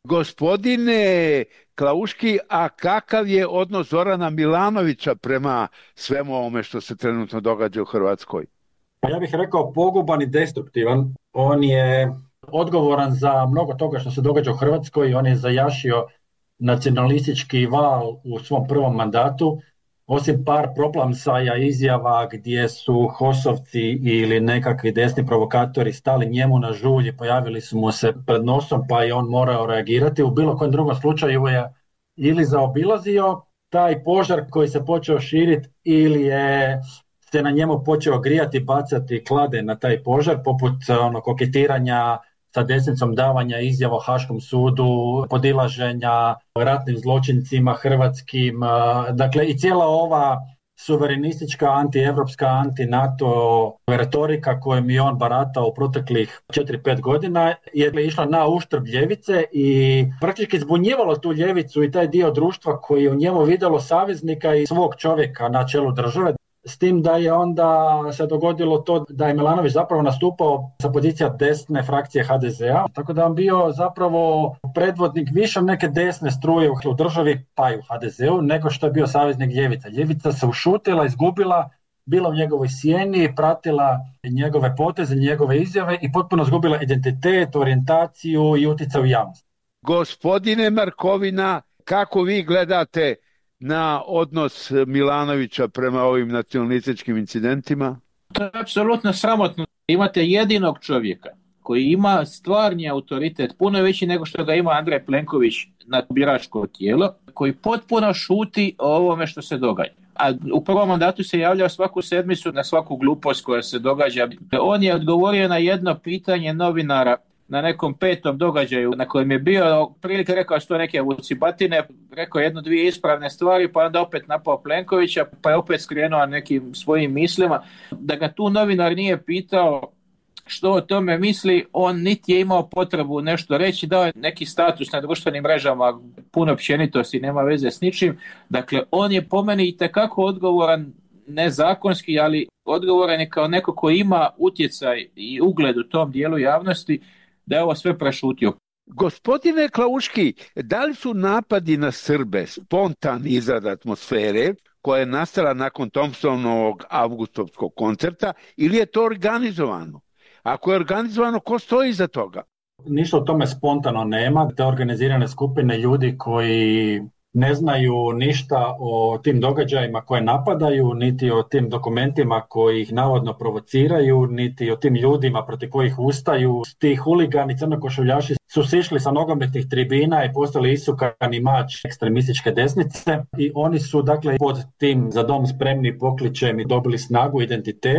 Gospodine Klauški, a kakav je odnos Zorana Milanovića prema svemu ovome što se trenutno događa u Hrvatskoj? Pa ja bih rekao poguban i destruktivan. On je odgovoran za mnogo toga što se događa u Hrvatskoj. On je zajašio nacionalistički val u svom prvom mandatu. Osim par proplamsaja izjava gdje su hosovci ili nekakvi desni provokatori stali njemu na žulj i pojavili su mu se pred nosom pa je on morao reagirati, u bilo kojem drugom slučaju je ili zaobilazio taj požar koji se počeo širiti ili je se na njemu počeo grijati, bacati klade na taj požar, poput ono, koketiranja sa desnicom, davanja izjava o Haškom sudu, podilaženja ratnim zločincima hrvatskim, dakle i cijela ova suverenistička, antievropska, anti-NATO retorika kojom je on baratao u proteklih četiri pet godina je išla na uštrb ljevice i praktički zbunjivalo tu ljevicu i taj dio društva koji je u njemu vidjelo saveznika i svog čovjeka na čelu države. S tim da je onda se dogodilo to da je Milanović zapravo nastupao sa pozicija desne frakcije ha de zea, tako da on bio zapravo predvodnik više neke desne struje u državi, pa i u ha de zeu, nego što je bio saveznik ljevica. Ljevica se ušutila, izgubila, bila u njegovoj sjeni, pratila njegove poteze, njegove izjave i potpuno izgubila identitet, orijentaciju i utjecaj u javnosti. Gospodine Markovina, kako vi gledate na odnos Milanovića prema ovim nacionalističkim incidentima? To je apsolutno sramotno. Imate jedinog čovjeka koji ima stvarni autoritet, puno veći nego što ga ima Andrej Plenković na biračko tijelo, koji potpuno šuti o ovome što se događa. A u prvom mandatu se javljao svaku sedmicu na svaku glupost koja se događa. On je odgovorio na jedno pitanje novinara na nekom petom događaju na kojem je bio, prilike rekao što neke vucibatine, rekao jednu, dvije ispravne stvari, pa onda opet napao Plenkovića, pa je opet skrenuo nekim svojim mislima. Da ga tu novinar nije pitao što o tome misli, on niti je imao potrebu nešto reći, dao je neki status na društvenim mrežama, puno općenitosti, nema veze s ničim. Dakle, on je po meni itekako odgovoran, ne zakonski, ali odgovoran je kao neko koji ima utjecaj i ugled u tom dijelu javnosti, da je ovo sve prešutio. Gospodine Klauški, da li su napadi na Srbe spontani izrad atmosfere koja je nastala nakon Thompsonovog avgustovskog koncerta ili je to organizovano? Ako je organizovano, ko stoji iza toga? Ništa o tome spontano nema. Te organizirane skupine ljudi koji ne znaju ništa o tim događajima koje napadaju, niti o tim dokumentima koji ih navodno provociraju, niti o tim ljudima protiv kojih ustaju. Ti huligani, crnokošuljaši su sišli sa nogometnih tribina i postali isukani mač ekstremističke desnice i oni su dakle pod tim za dom spremni pokličem i dobili snagu, identitet.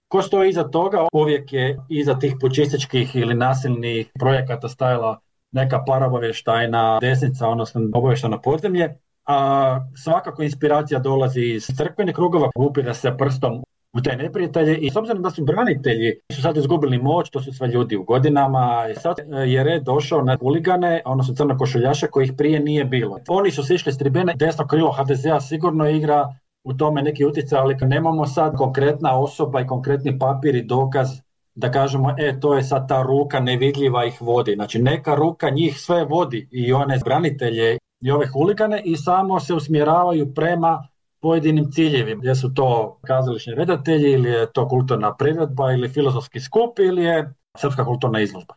Ko stoji iza toga, uvijek je iza tih pučističkih ili nasilnih projekata stajala neka paraobavještajna desnica, odnosno obavještajno podzemlje, a svakako inspiracija dolazi iz crkvenih krugova, upire se prstom u te neprijatelje i s obzirom da su branitelji su sad izgubili moć, to su sve ljudi u godinama i sad je red došao na huligane, odnosno crnokošuljaše kojih prije nije bilo. Oni su sišli s tribine, desno krilo ha de zea sigurno igra u tome neki utjecaj, ali nemamo sad konkretna osoba i konkretni papir i dokaz da kažemo, e, to je sad ta ruka nevidljiva ih vodi. Znači, neka ruka njih sve vodi i one branitelje i ove huligane i samo se usmjeravaju prema pojedinim ciljevima. Gdje su to kazališni redatelji ili je to kulturna priredba ili filozofski skup ili je srpska kulturna izložba.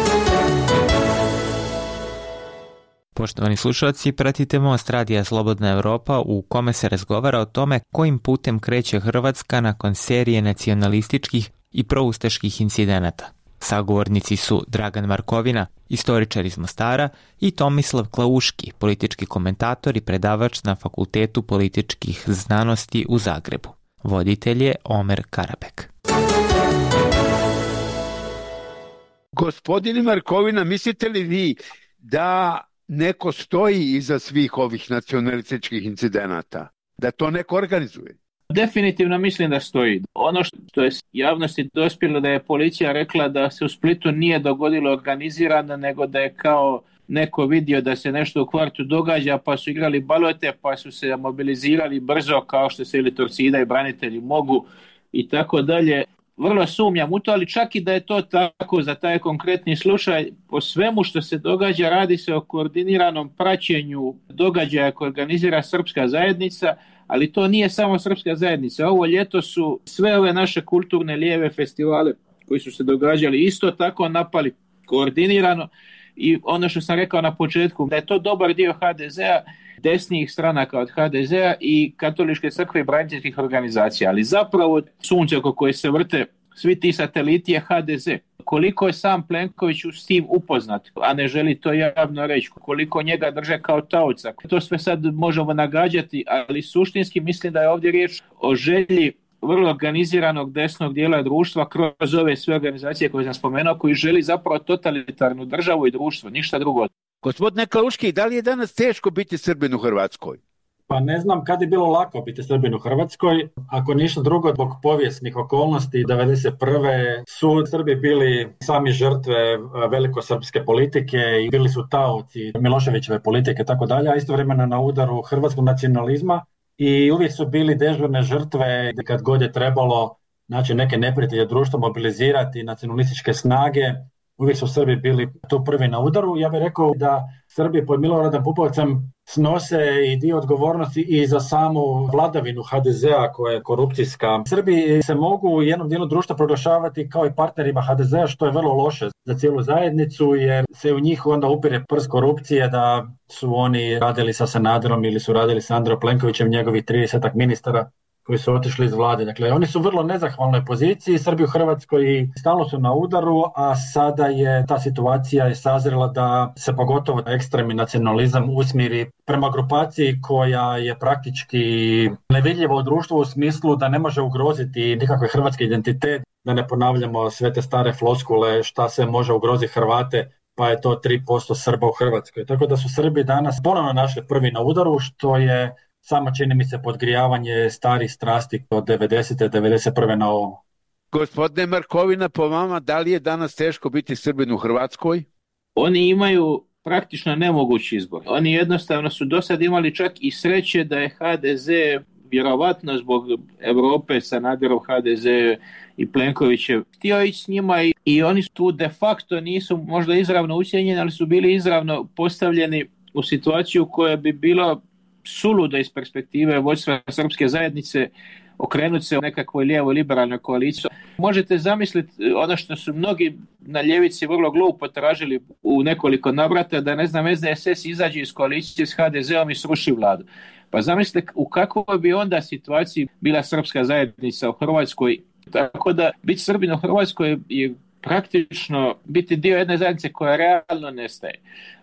Poštovani slušalci, pratite Most Radija Slobodna Evropa u kome se razgovara o tome kojim putem kreće Hrvatska nakon serije nacionalističkih i proustaških incidenata. Sagovornici su Dragan Markovina, istoričar iz Mostara, i Tomislav Klauški, politički komentator i predavač na Fakultetu političkih znanosti u Zagrebu. Voditelj je Omer Karabek. Gospodine Markovina, mislite li vi da neko stoji iza svih ovih nacionalističkih incidenata? Da to neko organizuje? Definitivno mislim da stoji. Ono što je javnosti dospjelo da je policija rekla da se u Splitu nije dogodilo organizirano, nego da je kao neko vidio da se nešto u kvartu događa, pa su igrali balote, pa su se mobilizirali brzo kao što se ili Torcida i branitelji mogu i tako dalje. Vrlo sumnjam u to, ali čak i da je to tako za taj konkretni slučaj, po svemu što se događa radi se o koordiniranom praćenju događaja koje organizira srpska zajednica, ali to nije samo srpska zajednica. Ovo ljeto su sve ove naše kulturne lijeve festivale koji su se događali isto tako napali koordinirano i ono što sam rekao na početku, da je to dobar dio ha de zea, desnijih stranaka od ha de zea i katoličke crkve i braniteljskih organizacija, ali zapravo sunce oko koje se vrte svi ti sateliti je ha de ze. Koliko je sam Plenković s tim upoznat, a ne želi to javno reći, koliko njega drže kao taoca, to sve sad možemo nagađati, ali suštinski mislim da je ovdje riječ o želji vrlo organiziranog desnog dijela društva kroz ove sve organizacije koje sam spomenuo, koji želi zapravo totalitarnu državu i društvo, ništa drugo. Gospodine Klauški, da li je danas teško biti Srbin u Hrvatskoj? Pa ne znam kad je bilo lako biti Srbin u Hrvatskoj, ako ništa drugo zbog povijesnih okolnosti. devedeset prve su Srbi bili sami žrtve velikosrpske politike i bili su taoci Miloševićeve politike tako dalje, a istovremeno na udaru hrvatskog nacionalizma i uvijek su bili dežurne žrtve kad god je trebalo, znači, neke neprijatelje društva mobilizirati, nacionalističke snage. Uvijek su Srbi bili tu prvi na udaru. Ja bih rekao da Srbi pod Miloradom Pupovcem snose i dio odgovornosti i za samu vladavinu ha de zea koja je korupcijska. Srbi se mogu u jednom dijelu društva proglašavati kao i partnerima ha de zea, što je vrlo loše za cijelu zajednicu, jer se u njih onda upire prst korupcije da su oni radili sa Sanaderom ili su radili sa Andrejom Plenkovićem, njegovih tridesetak ministara koji su otišli iz vlade. Dakle, oni su u vrlo nezahvalnoj poziciji, Srbi u Hrvatskoj stalno su na udaru, a sada je ta situacija je sazrela da se pogotovo ekstremni nacionalizam usmjeri prema grupaciji koja je praktički nevidljiva u društvu u smislu da ne može ugroziti nikakve hrvatski identitet, da ne ponavljamo sve te stare floskule šta se može ugroziti Hrvate, pa je to tri posto Srba u Hrvatskoj. Tako da su Srbi danas ponovno našli prvi na udaru, što je samo čini mi se podgrijavanje starih strasti od devedesete devedeset prve na ovom. Gospodine Markovina, po vama, da li je danas teško biti Srbin u Hrvatskoj? Oni imaju praktično nemogući izbor. Oni jednostavno su do sad imali čak i sreće da je ha de ze vjerovatno zbog Europe, Sanaderov ha de ze i Plenkovićev htio ići s njima i, i oni tu de facto nisu možda izravno ucijenjeni, ali su bili izravno postavljeni u situaciju koja bi bila suluda iz perspektive vodstva srpske zajednice okrenuti se u nekakvoj lijevoj liberalnoj koaliciji. Možete zamisliti ono što su mnogi na ljevici vrlo glupo tražili u nekoliko navrata, da ne znam es de es es izađe iz koalicije s ha de zeom i sruši vladu. Pa zamislite u kakvoj bi onda situaciji bila srpska zajednica u Hrvatskoj. Tako da biti Srbin u Hrvatskoj je praktično biti dio jedne zajednice koja realno nestaje.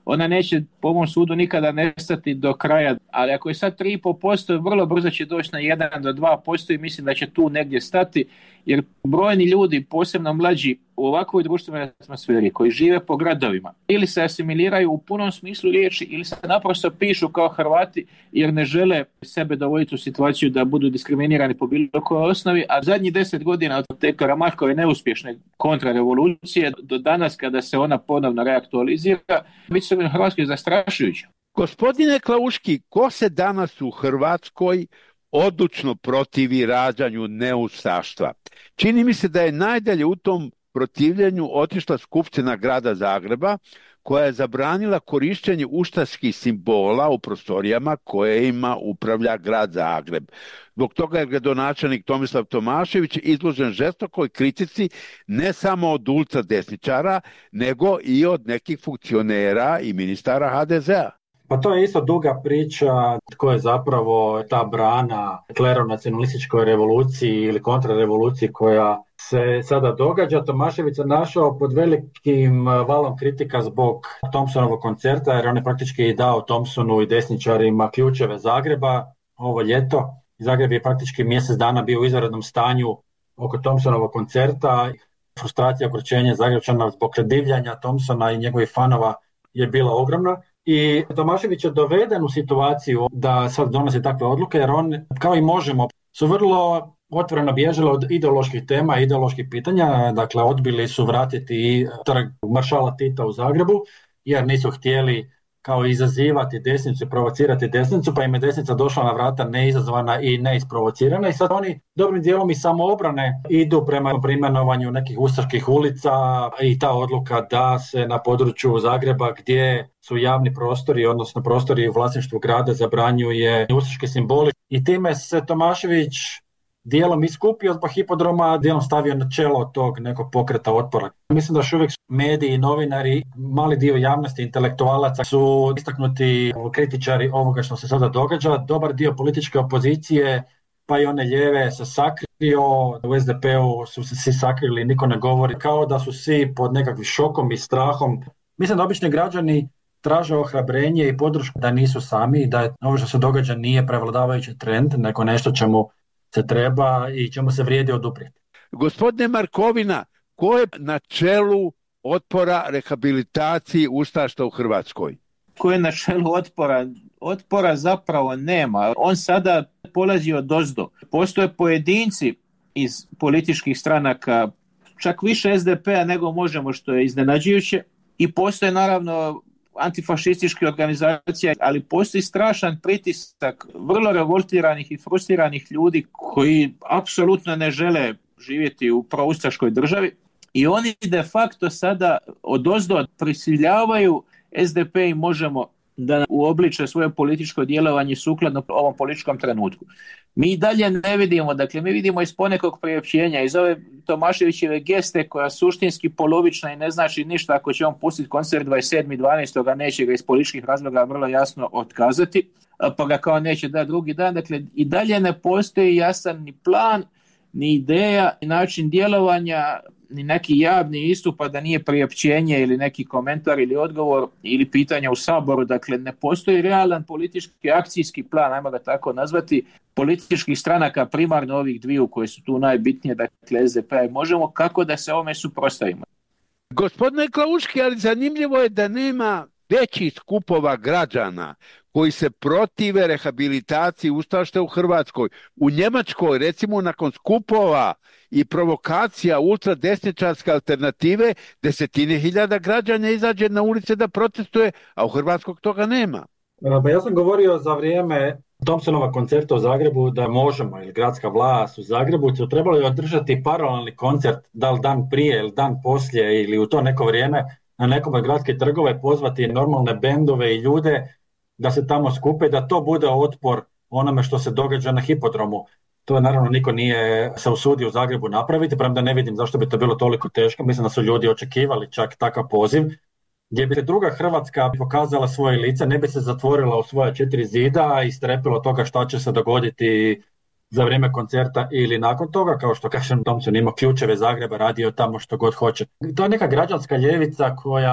ona neće po mom sudu nikada nestati do kraja, ali ako je sad tri i pol posto, vrlo brzo će doći na jedan do dva posto i mislim da će tu negdje stati, jer brojni ljudi, posebno mlađi, u ovakvoj društvenoj atmosferi koji žive po gradovima ili se asimiliraju u punom smislu riječi ili se naprosto pišu kao Hrvati jer ne žele sebe dovoditi u situaciju da budu diskriminirani po bilo kojoj osnovi, a zadnjih deset godina od te Karamarkove neuspješne kontrarevolucije do danas kada se ona ponovno reaktualizira, bit će u Hrvatskoj zastrašujuće. Gospodine Klauški, ko se danas u Hrvatskoj odlučno protivi rađanju neustaštva? Čini mi se da je najdalje u tom protivljenju otišla Skupština grada Zagreba, koja je zabranila korištenje ustaških simbola u prostorijama kojima upravlja grad Zagreb. Zbog toga je gradonačelnik Tomislav Tomašević izložen žestokoj kritici ne samo od ultra desničara, nego i od nekih funkcionera i ministara ha de zea. Pa to je isto duga priča tko je zapravo ta brana kleronacionalističkoj revoluciji ili kontrarevoluciji koja se sada događa. Tomašević se našao pod velikim valom kritika zbog Thompsonovog koncerta, jer on je praktički dao Thompsonu i desničarima ključeve Zagreba ovo ljeto. Zagreb je praktički mjesec dana bio u izvanrednom stanju oko Thompsonovog koncerta. Frustracija, ogorčenje Zagrepčana zbog divljanja Thompsona i njegovih fanova je bila ogromna. I Tomašević je doveden u situaciju da sad donosi takve odluke, jer on, kao i Možemo, su vrlo otvoreno bježali od ideoloških tema i ideoloških pitanja. Dakle, odbili su vratiti trg maršala Tita u Zagrebu, jer nisu htjeli kao izazivati desnicu i provocirati desnicu, pa im je desnica došla na vrata neizazvana i neisprovocirana. I sad oni dobrim dijelom i samoobrane idu prema preimenovanju nekih ustaških ulica i ta odluka da se na području Zagreba gdje su javni prostori, odnosno prostori u vlasništvu grada, zabranjuje ustaški simboli. I time se Tomašević dijelom iskupio zbog hipodroma, dijelom stavio na čelo tog nekog pokreta otpora. Mislim da još uvijek mediji, novinari, mali dio javnosti, intelektualaca su istaknuti kritičari ovoga što se sada događa. Dobar dio političke opozicije, pa i one lijeve, se sakrio. U es de pe-u su se svi sakrili, niko ne govori, kao da su svi pod nekakvim šokom i strahom. Mislim da obični građani traže ohrabrenje i podršku da nisu sami, da ovo što se događa nije prevladavajući trend, nego nešto čemu se treba i čemu se vrijedi oduprijeti. Gospodine Markovina, ko je na čelu otpora rehabilitaciji ustaštva u Hrvatskoj? Ko je na čelu otpora? Otpora zapravo nema. On sada polazi od ozdo. Postoje pojedinci iz političkih stranaka, čak više es de pe-a nego Možemo, što je iznenađujuće, i postoje naravno antifašističke organizacije, ali postoji strašan pritisak vrlo revoltiranih i frustriranih ljudi koji apsolutno ne žele živjeti u proustaškoj državi i oni de facto sada odozdo prisiljavaju es de pe i Možemo da uobliče svoje političko djelovanje sukladno ovom političkom trenutku. Mi dalje ne vidimo, dakle mi vidimo iz ponekog priopćenja, iz ove Tomaševićeve geste koja suštinski polovična i ne znači ništa ako će on pustiti koncert dvadeset sedmog dvanaestog neće ga iz političkih razloga vrlo jasno otkazati, pa ga kao neće da drugi dan. Dakle i dalje ne postoji jasan ni plan, ni ideja, ni način djelovanja, ni neki javni istup, da nije priopćenje ili neki komentar ili odgovor ili pitanja u Saboru. Dakle, ne postoji realan politički akcijski plan, ajmo ga tako nazvati, političkih stranaka, primarno ovih dviju koje su tu najbitnije, dakle es de pe i Možemo, kako da se ovome suprotstavimo. Gospodine Klauški, ali zanimljivo je da nema većih skupova građana koji se protive rehabilitaciji ustaštva u Hrvatskoj. U Njemačkoj, recimo, nakon skupova i provokacija ultradesničarske alternative, desetine hiljada građana izađe na ulice da protestuje, a u Hrvatskoj toga nema. Pa ja sam govorio za vrijeme Thompsonova koncerta u Zagrebu da Možemo ili gradska vlast u Zagrebu su trebali održati paralelni koncert, da li dan prije ili dan poslije ili u to neko vrijeme na nekom od gradske trgove, pozvati normalne bendove i ljude da se tamo skupe, da to bude otpor onome što se događa na hipodromu. To naravno niko nije se usudio u Zagrebu napraviti, premda ne vidim zašto bi to bilo toliko teško. Mislim da su ljudi očekivali čak takav poziv, gdje bi se druga Hrvatska pokazala svoje lice, ne bi se zatvorila u svoja četiri zida i strepila toga šta će se dogoditi za vrijeme koncerta ili nakon toga, kao što kažem, Thompson ima ključeve Zagreba, radio tamo što god hoće. To je neka građanska ljevica koja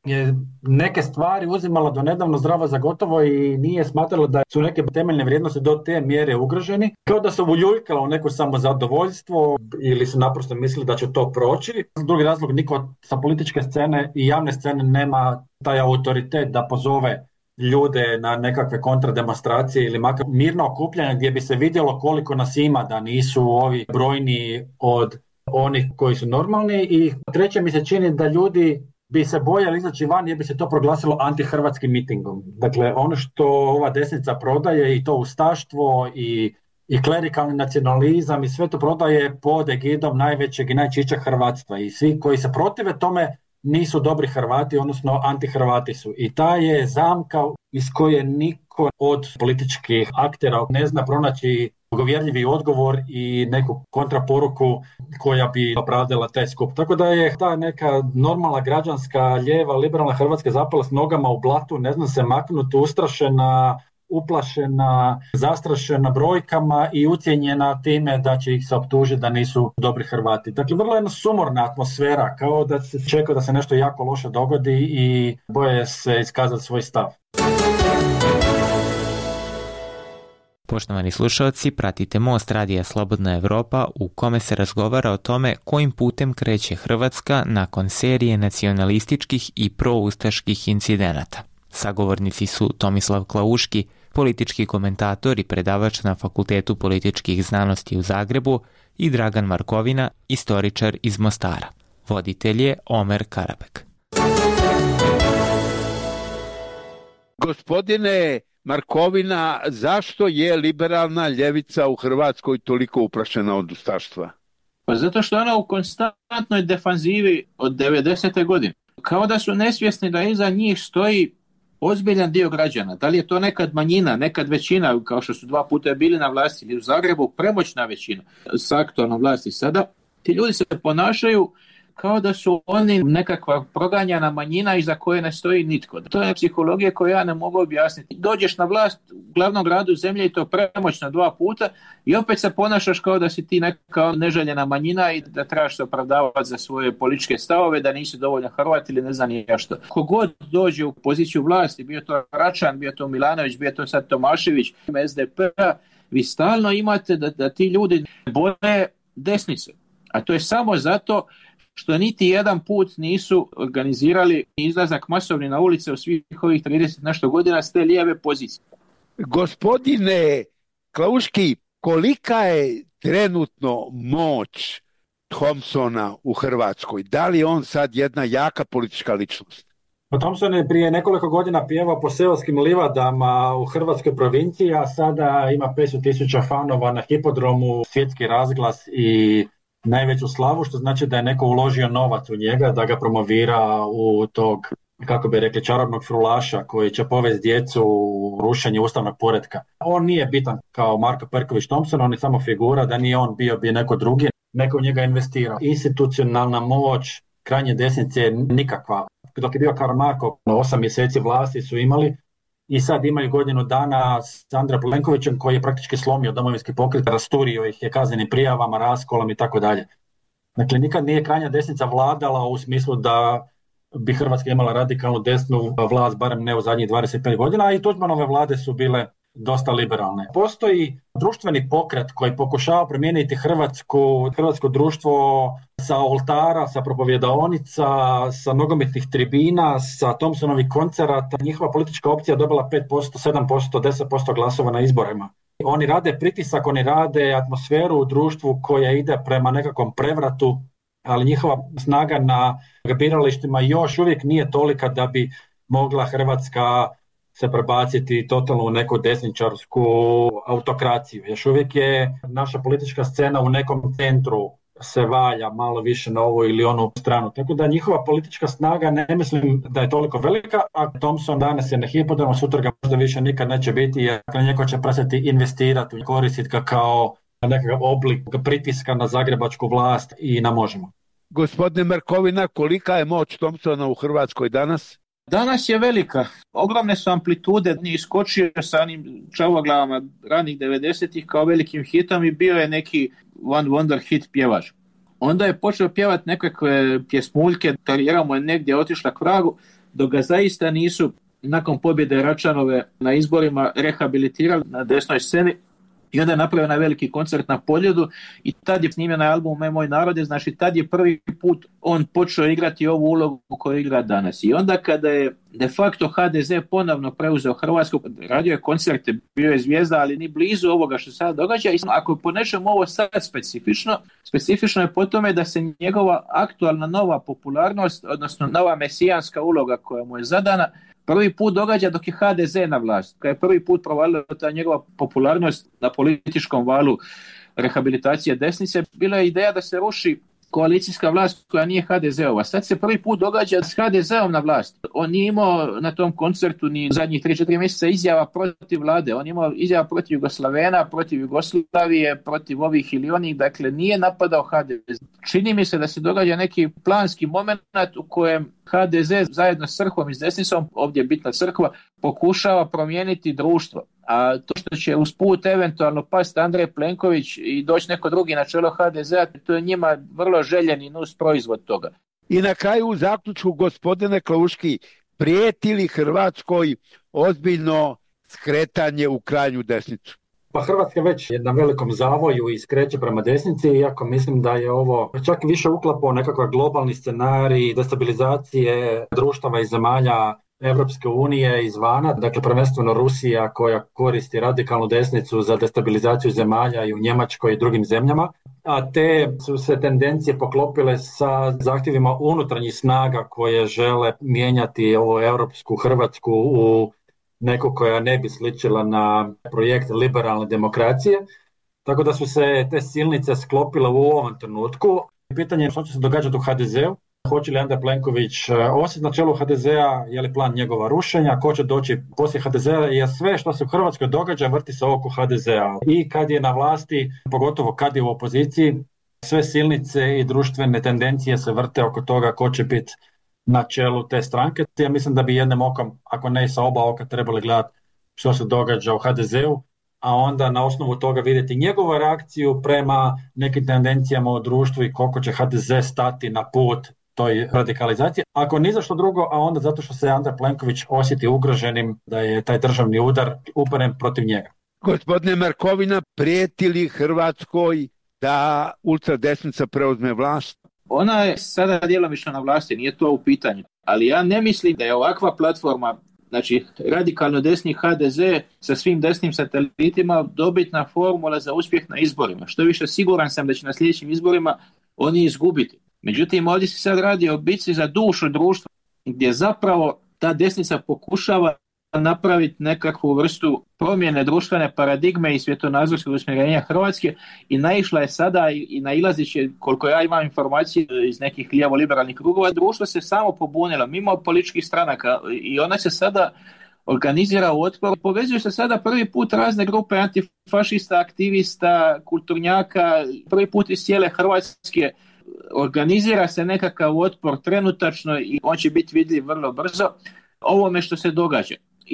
je neke stvari uzimala do nedavno zdravo za gotovo i nije smatrala da su neke temeljne vrijednosti do te mjere ugroženi, kao da su uljuljkala u neko samozadovoljstvo ili su naprosto mislili da će to proći. Drugi razlog, niko sa političke scene i javne scene nema taj autoritet da pozove ljude na nekakve kontrademonstracije ili makar mirno okupljanje gdje bi se vidjelo koliko nas ima, da nisu ovi brojni od onih koji su normalni. I treće, mi se čini da ljudi bi se bojali izaći van jer bi se to proglasilo antihrvatskim mitingom. Dakle, ono što ova desnica prodaje i to ustaštvo i, i klerikalni nacionalizam i sve to prodaje pod egidom najvećeg i najčišćeg hrvatstva. I svi koji se protive tome nisu dobri Hrvati, odnosno antihrvati su. I ta je zamka iz koje niko od političkih aktera ne zna pronaći povjerljivi odgovor i neku kontraporuku koja bi opravdala taj skup. Tako da je ta neka normalna građanska, lijeva, liberalna Hrvatska zapala s nogama u blatu, ne zna se maknuti, ustrašena, uplašena, zastrašena brojkama i ucijenjena time da će ih se optužiti da nisu dobri Hrvati. Dakle, vrlo jedna sumorna atmosfera, kao da se čeka da se nešto jako loše dogodi i boje se iskazati svoj stav. Poštovani slušalci, pratite Most Radija Slobodna Evropa u kome se razgovara o tome kojim putem kreće Hrvatska nakon serije nacionalističkih i proustaških incidenata. Sagovornici su Tomislav Klauški, politički komentator i predavač na Fakultetu političkih znanosti u Zagrebu, i Dragan Markovina, istoričar iz Mostara. Voditelj je Omer Karabek. Gospodine Markovina, zašto je liberalna ljevica u Hrvatskoj toliko uplašena od ustaštva? Pa zato što je ona u konstantnoj defanzivi od devedesete godine. Kao da su nesvjesni da iza njih stoji ozbiljan dio građana. Da li je to nekad manjina, nekad većina, kao što su dva puta bili na vlasti, ili u Zagrebu premoćna većina s aktualnom vlasti sada. Ti ljudi se ponašaju kao da su oni nekakva proganjana manjina iza koje ne stoji nitko. To je psihologija koju ja ne mogu objasniti. Dođeš na vlast u glavnom gradu zemlje i to premoćno dva puta i opet se ponašaš kao da si ti neka neželjena manjina i da trebaš se opravdavati za svoje političke stavove, da nisi dovoljno Hrvat ili ne znam ja što. Kogod dođe u poziciju vlasti, bio to Račan, bio to Milanović, bio to sad Tomašević, S D P-a, vi stalno imate da, da ti ljudi boje desnice. A to je samo zato što niti jedan put nisu organizirali izlazak masovni na ulice u svih ovih trideset nešto godina s te lijeve pozicije. Gospodine Klauški, kolika je trenutno moć Thompsona u Hrvatskoj? Da li on sad jedna jaka politička ličnost? Thompson je prije nekoliko godina pjevao po seoskim livadama u hrvatskoj provinciji, a sada ima petsto tisuća fanova na hipodromu, svjetski razglas i najveću slavu, što znači da je neko uložio novac u njega, da ga promovira u tog, kako bi rekli, čarobnog frulaša koji će povesti djecu u rušenje ustavnog poretka. On nije bitan kao Marko Perković Thompson, on je samo figura, da nije on bio bi neko drugi, neko u njega investirao. Institucionalna moć krajnje desnice je nikakva. Dok je bio Karamarko, osam mjeseci vlasti su imali, i sad imaju godinu dana s Andrejem Plenkovićem koji je praktički slomio Domovinski pokret, rasturio ih je kaznenim prijavama, raskolom i tako dalje. Dakle, nikad nije krajnja desnica vladala u smislu da bi Hrvatska imala radikalnu desnu vlast, barem ne u zadnjih dvadeset pet godina, a i Tuđmanove vlade su bile dosta liberalne. Postoji društveni pokret koji pokušava promijeniti Hrvatsku, hrvatsko društvo sa oltara, sa propovjedaonica, sa nogometnih tribina, sa Thompsonovih koncerata. Njihova politička opcija dobila pet posto, sedam posto, deset posto glasova na izborima. Oni rade pritisak, oni rade atmosferu u društvu koja ide prema nekakvom prevratu, ali njihova snaga na biralištima još uvijek nije tolika da bi mogla Hrvatska se prebaciti totalno u neku desničarsku autokraciju. Još uvijek je naša politička scena u nekom centru, se valja malo više na ovu ili onu stranu. Tako da njihova politička snaga ne mislim da je toliko velika, a Thompson danas je na hipodromu, sutra ga možda više nikad neće biti, jer neko će prestati investirati, koristiti ga kao nekakav oblik pritiska na zagrebačku vlast i na Možemo. Gospodine Markovina, kolika je moć Thompsona u Hrvatskoj danas? Danas je velika. Ogromne su amplitude. Nije iskočio sa onim čavoglavama ranih devedesetih kao velikim hitom i bio je neki one wonder hit pjevač. Onda je počeo pjevati nekakve pjesmuljke, karijera mu je negdje otišla k vragu. dok ga zaista nisu nakon pobjede Račanove na izborima rehabilitirali na desnoj sceni. I onda je napravio na veliki koncert na Poljudu i tad je snimio na albumu Me moj narode, znači tad je prvi put on počeo igrati ovu ulogu koju igra danas. I onda kada je de facto ha de ze ponovno preuzeo Hrvatsku, radio je koncerte, bio je zvijezda, ali ni blizu ovoga što se sada događa. I ako je po nečemu ovo sad specifično, specifično je po tome da se njegova aktualna nova popularnost, odnosno nova mesijanska uloga koja mu je zadana, prvi put događa dok je ha de ze na vlast. Kad je prvi put provalila ta njegova popularnost na političkom valu rehabilitacije desnice, bila je ideja da se ruši koalicijska vlast koja nije ha de zeova. Sad se prvi put događa s ha de zeom na vlast. On nije imao na tom koncertu ni zadnjih tri četiri mjeseca izjava protiv vlade. On je imao izjava protiv Jugoslavena, protiv Jugoslavije, protiv ovih ili onih. Dakle, nije napadao ha de ze. Čini mi se da se događa neki planski moment u kojem ha de ze zajedno s crkvom i s desnicom, ovdje je bitna crkva, pokušava promijeniti društvo. A to što će usput eventualno pasti Andrej Plenković i doći neko drugi na čelo ha de zea, to je njima vrlo željeni nus proizvod toga. I na kraju u zaključku, gospodine Klavuški, prijeti li Hrvatskoj ozbiljno skretanje u krajnju desnicu? Pa Hrvatska već je na velikom zavoju i skreće prema desnici, iako mislim da je ovo čak više uklapao nekakav globalni scenarij destabilizacije društava i zemalja Evropske unije izvana, dakle prvenstveno Rusija koja koristi radikalnu desnicu za destabilizaciju zemalja i u Njemačkoj i drugim zemljama, a te su se tendencije poklopile sa zahtjevima unutarnjih snaga koje žele mijenjati ovu europsku Hrvatsku u neku koja ne bi sličila na projekt liberalne demokracije, tako da su se te silnice sklopile u ovom trenutku. Pitanje je što će se događati u ha de zeu. Hoće li Andrej Plenković ostati na čelu ha de zea, je li plan njegova rušenja, ko će doći poslije ha de zea, jer sve što se u Hrvatskoj događa vrti se oko ha de zea. I kad je na vlasti, pogotovo kad je u opoziciji, sve silnice i društvene tendencije se vrte oko toga ko će biti na čelu te stranke. Ja mislim da bi jednim okom, ako ne i sa oba oka, trebali gledati što se događa u ha de zeu, a onda na osnovu toga vidjeti njegovu reakciju prema nekim tendencijama u društvu i koliko će ha de ze stati na put toj radikalizaciji. Ako ni za što drugo, a onda zato što se Andrej Plenković osjeti ugroženim da je taj državni udar uperen protiv njega. Gospodine Markovina, prijeti li Hrvatskoj da ultradesnica preuzme vlast? Ona je sada djelomično na vlasti, nije to u pitanju. Ali ja ne mislim da je ovakva platforma, znači radikalno desni ha de ze sa svim desnim satelitima, dobitna formula za uspjeh na izborima. Što više, siguran sam da će na sljedećim izborima oni izgubiti. Međutim, ovdje se sad radi o bitci za dušu društva, gdje zapravo ta desnica pokušava napraviti nekakvu vrstu promjene društvene paradigme i svjetonazorskog usmjerenja Hrvatske i naišla je sada i, i nailazit će, koliko ja imam informacije iz nekih lijevo-liberalnih krugova, društvo se samo pobunilo mimo političkih stranaka i ona se sada organizira u otpor. Povezuju se sada prvi put razne grupe antifašista, aktivista, kulturnjaka, prvi put iz cijele Hrvatske. Organizira se nekakav otpor trenutačno i on će biti vidljiv vrlo brzo ovome što se događa.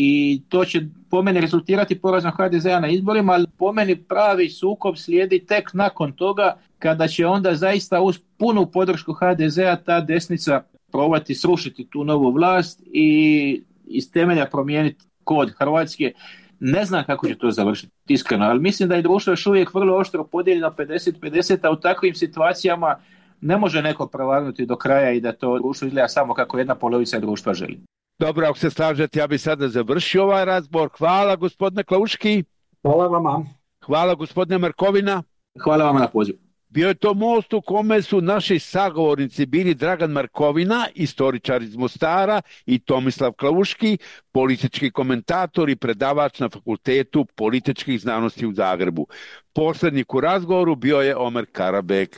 I to će po meni rezultirati porazom ha de zea na izborima, ali po meni pravi sukob slijedi tek nakon toga, kada će onda zaista uz punu podršku ha de zea ta desnica probati srušiti tu novu vlast i iz temelja promijeniti kod Hrvatske. Ne znam kako će to završiti, iskreno, ali mislim da je društvo još uvijek vrlo oštro podijeljeno pedeset pedeset, a u takvim situacijama ne može neko prevarnuti do kraja i da to društvo izgleda samo kako jedna polovica društva želi. Dobro, ako se slažete, ja bih sada završio ovaj razgovor. Hvala, gospodine Klavuški. Hvala vama. Hvala, gospodine Markovina. Hvala vama na pozivu. Bio je to most u kome su naši sagovornici bili Dragan Markovina, istoričar iz Mostara, i Tomislav Klavuški, politički komentator i predavač na Fakultetu političkih znanosti u Zagrebu. Posrednik u razgovoru bio je Omer Karabek.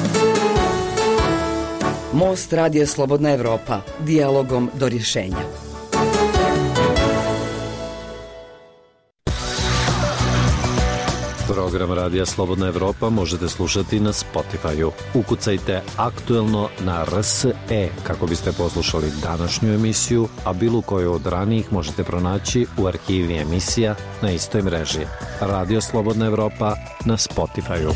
Most Radija Slobodna Evropa. Dijalogom do rješenja. Program Radija Slobodna Evropa možete slušati na Spotify-u. Ukucajte aktuelno na R S E kako biste poslušali današnju emisiju, a bilo koju od ranijih možete pronaći u arhivi emisija na istoj mreži. Radio Slobodna Evropa na Spotify-u.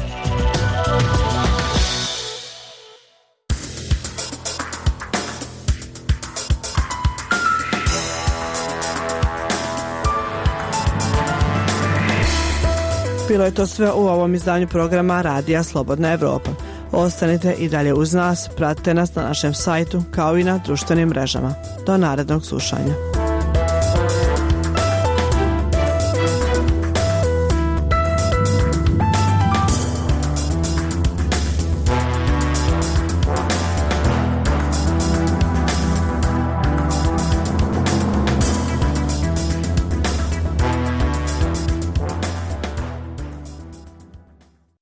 Bilo je to sve u ovom izdanju programa Radija Slobodna Evropa. Ostanite i dalje uz nas, pratite nas na našem sajtu kao i na društvenim mrežama. Do narednog slušanja.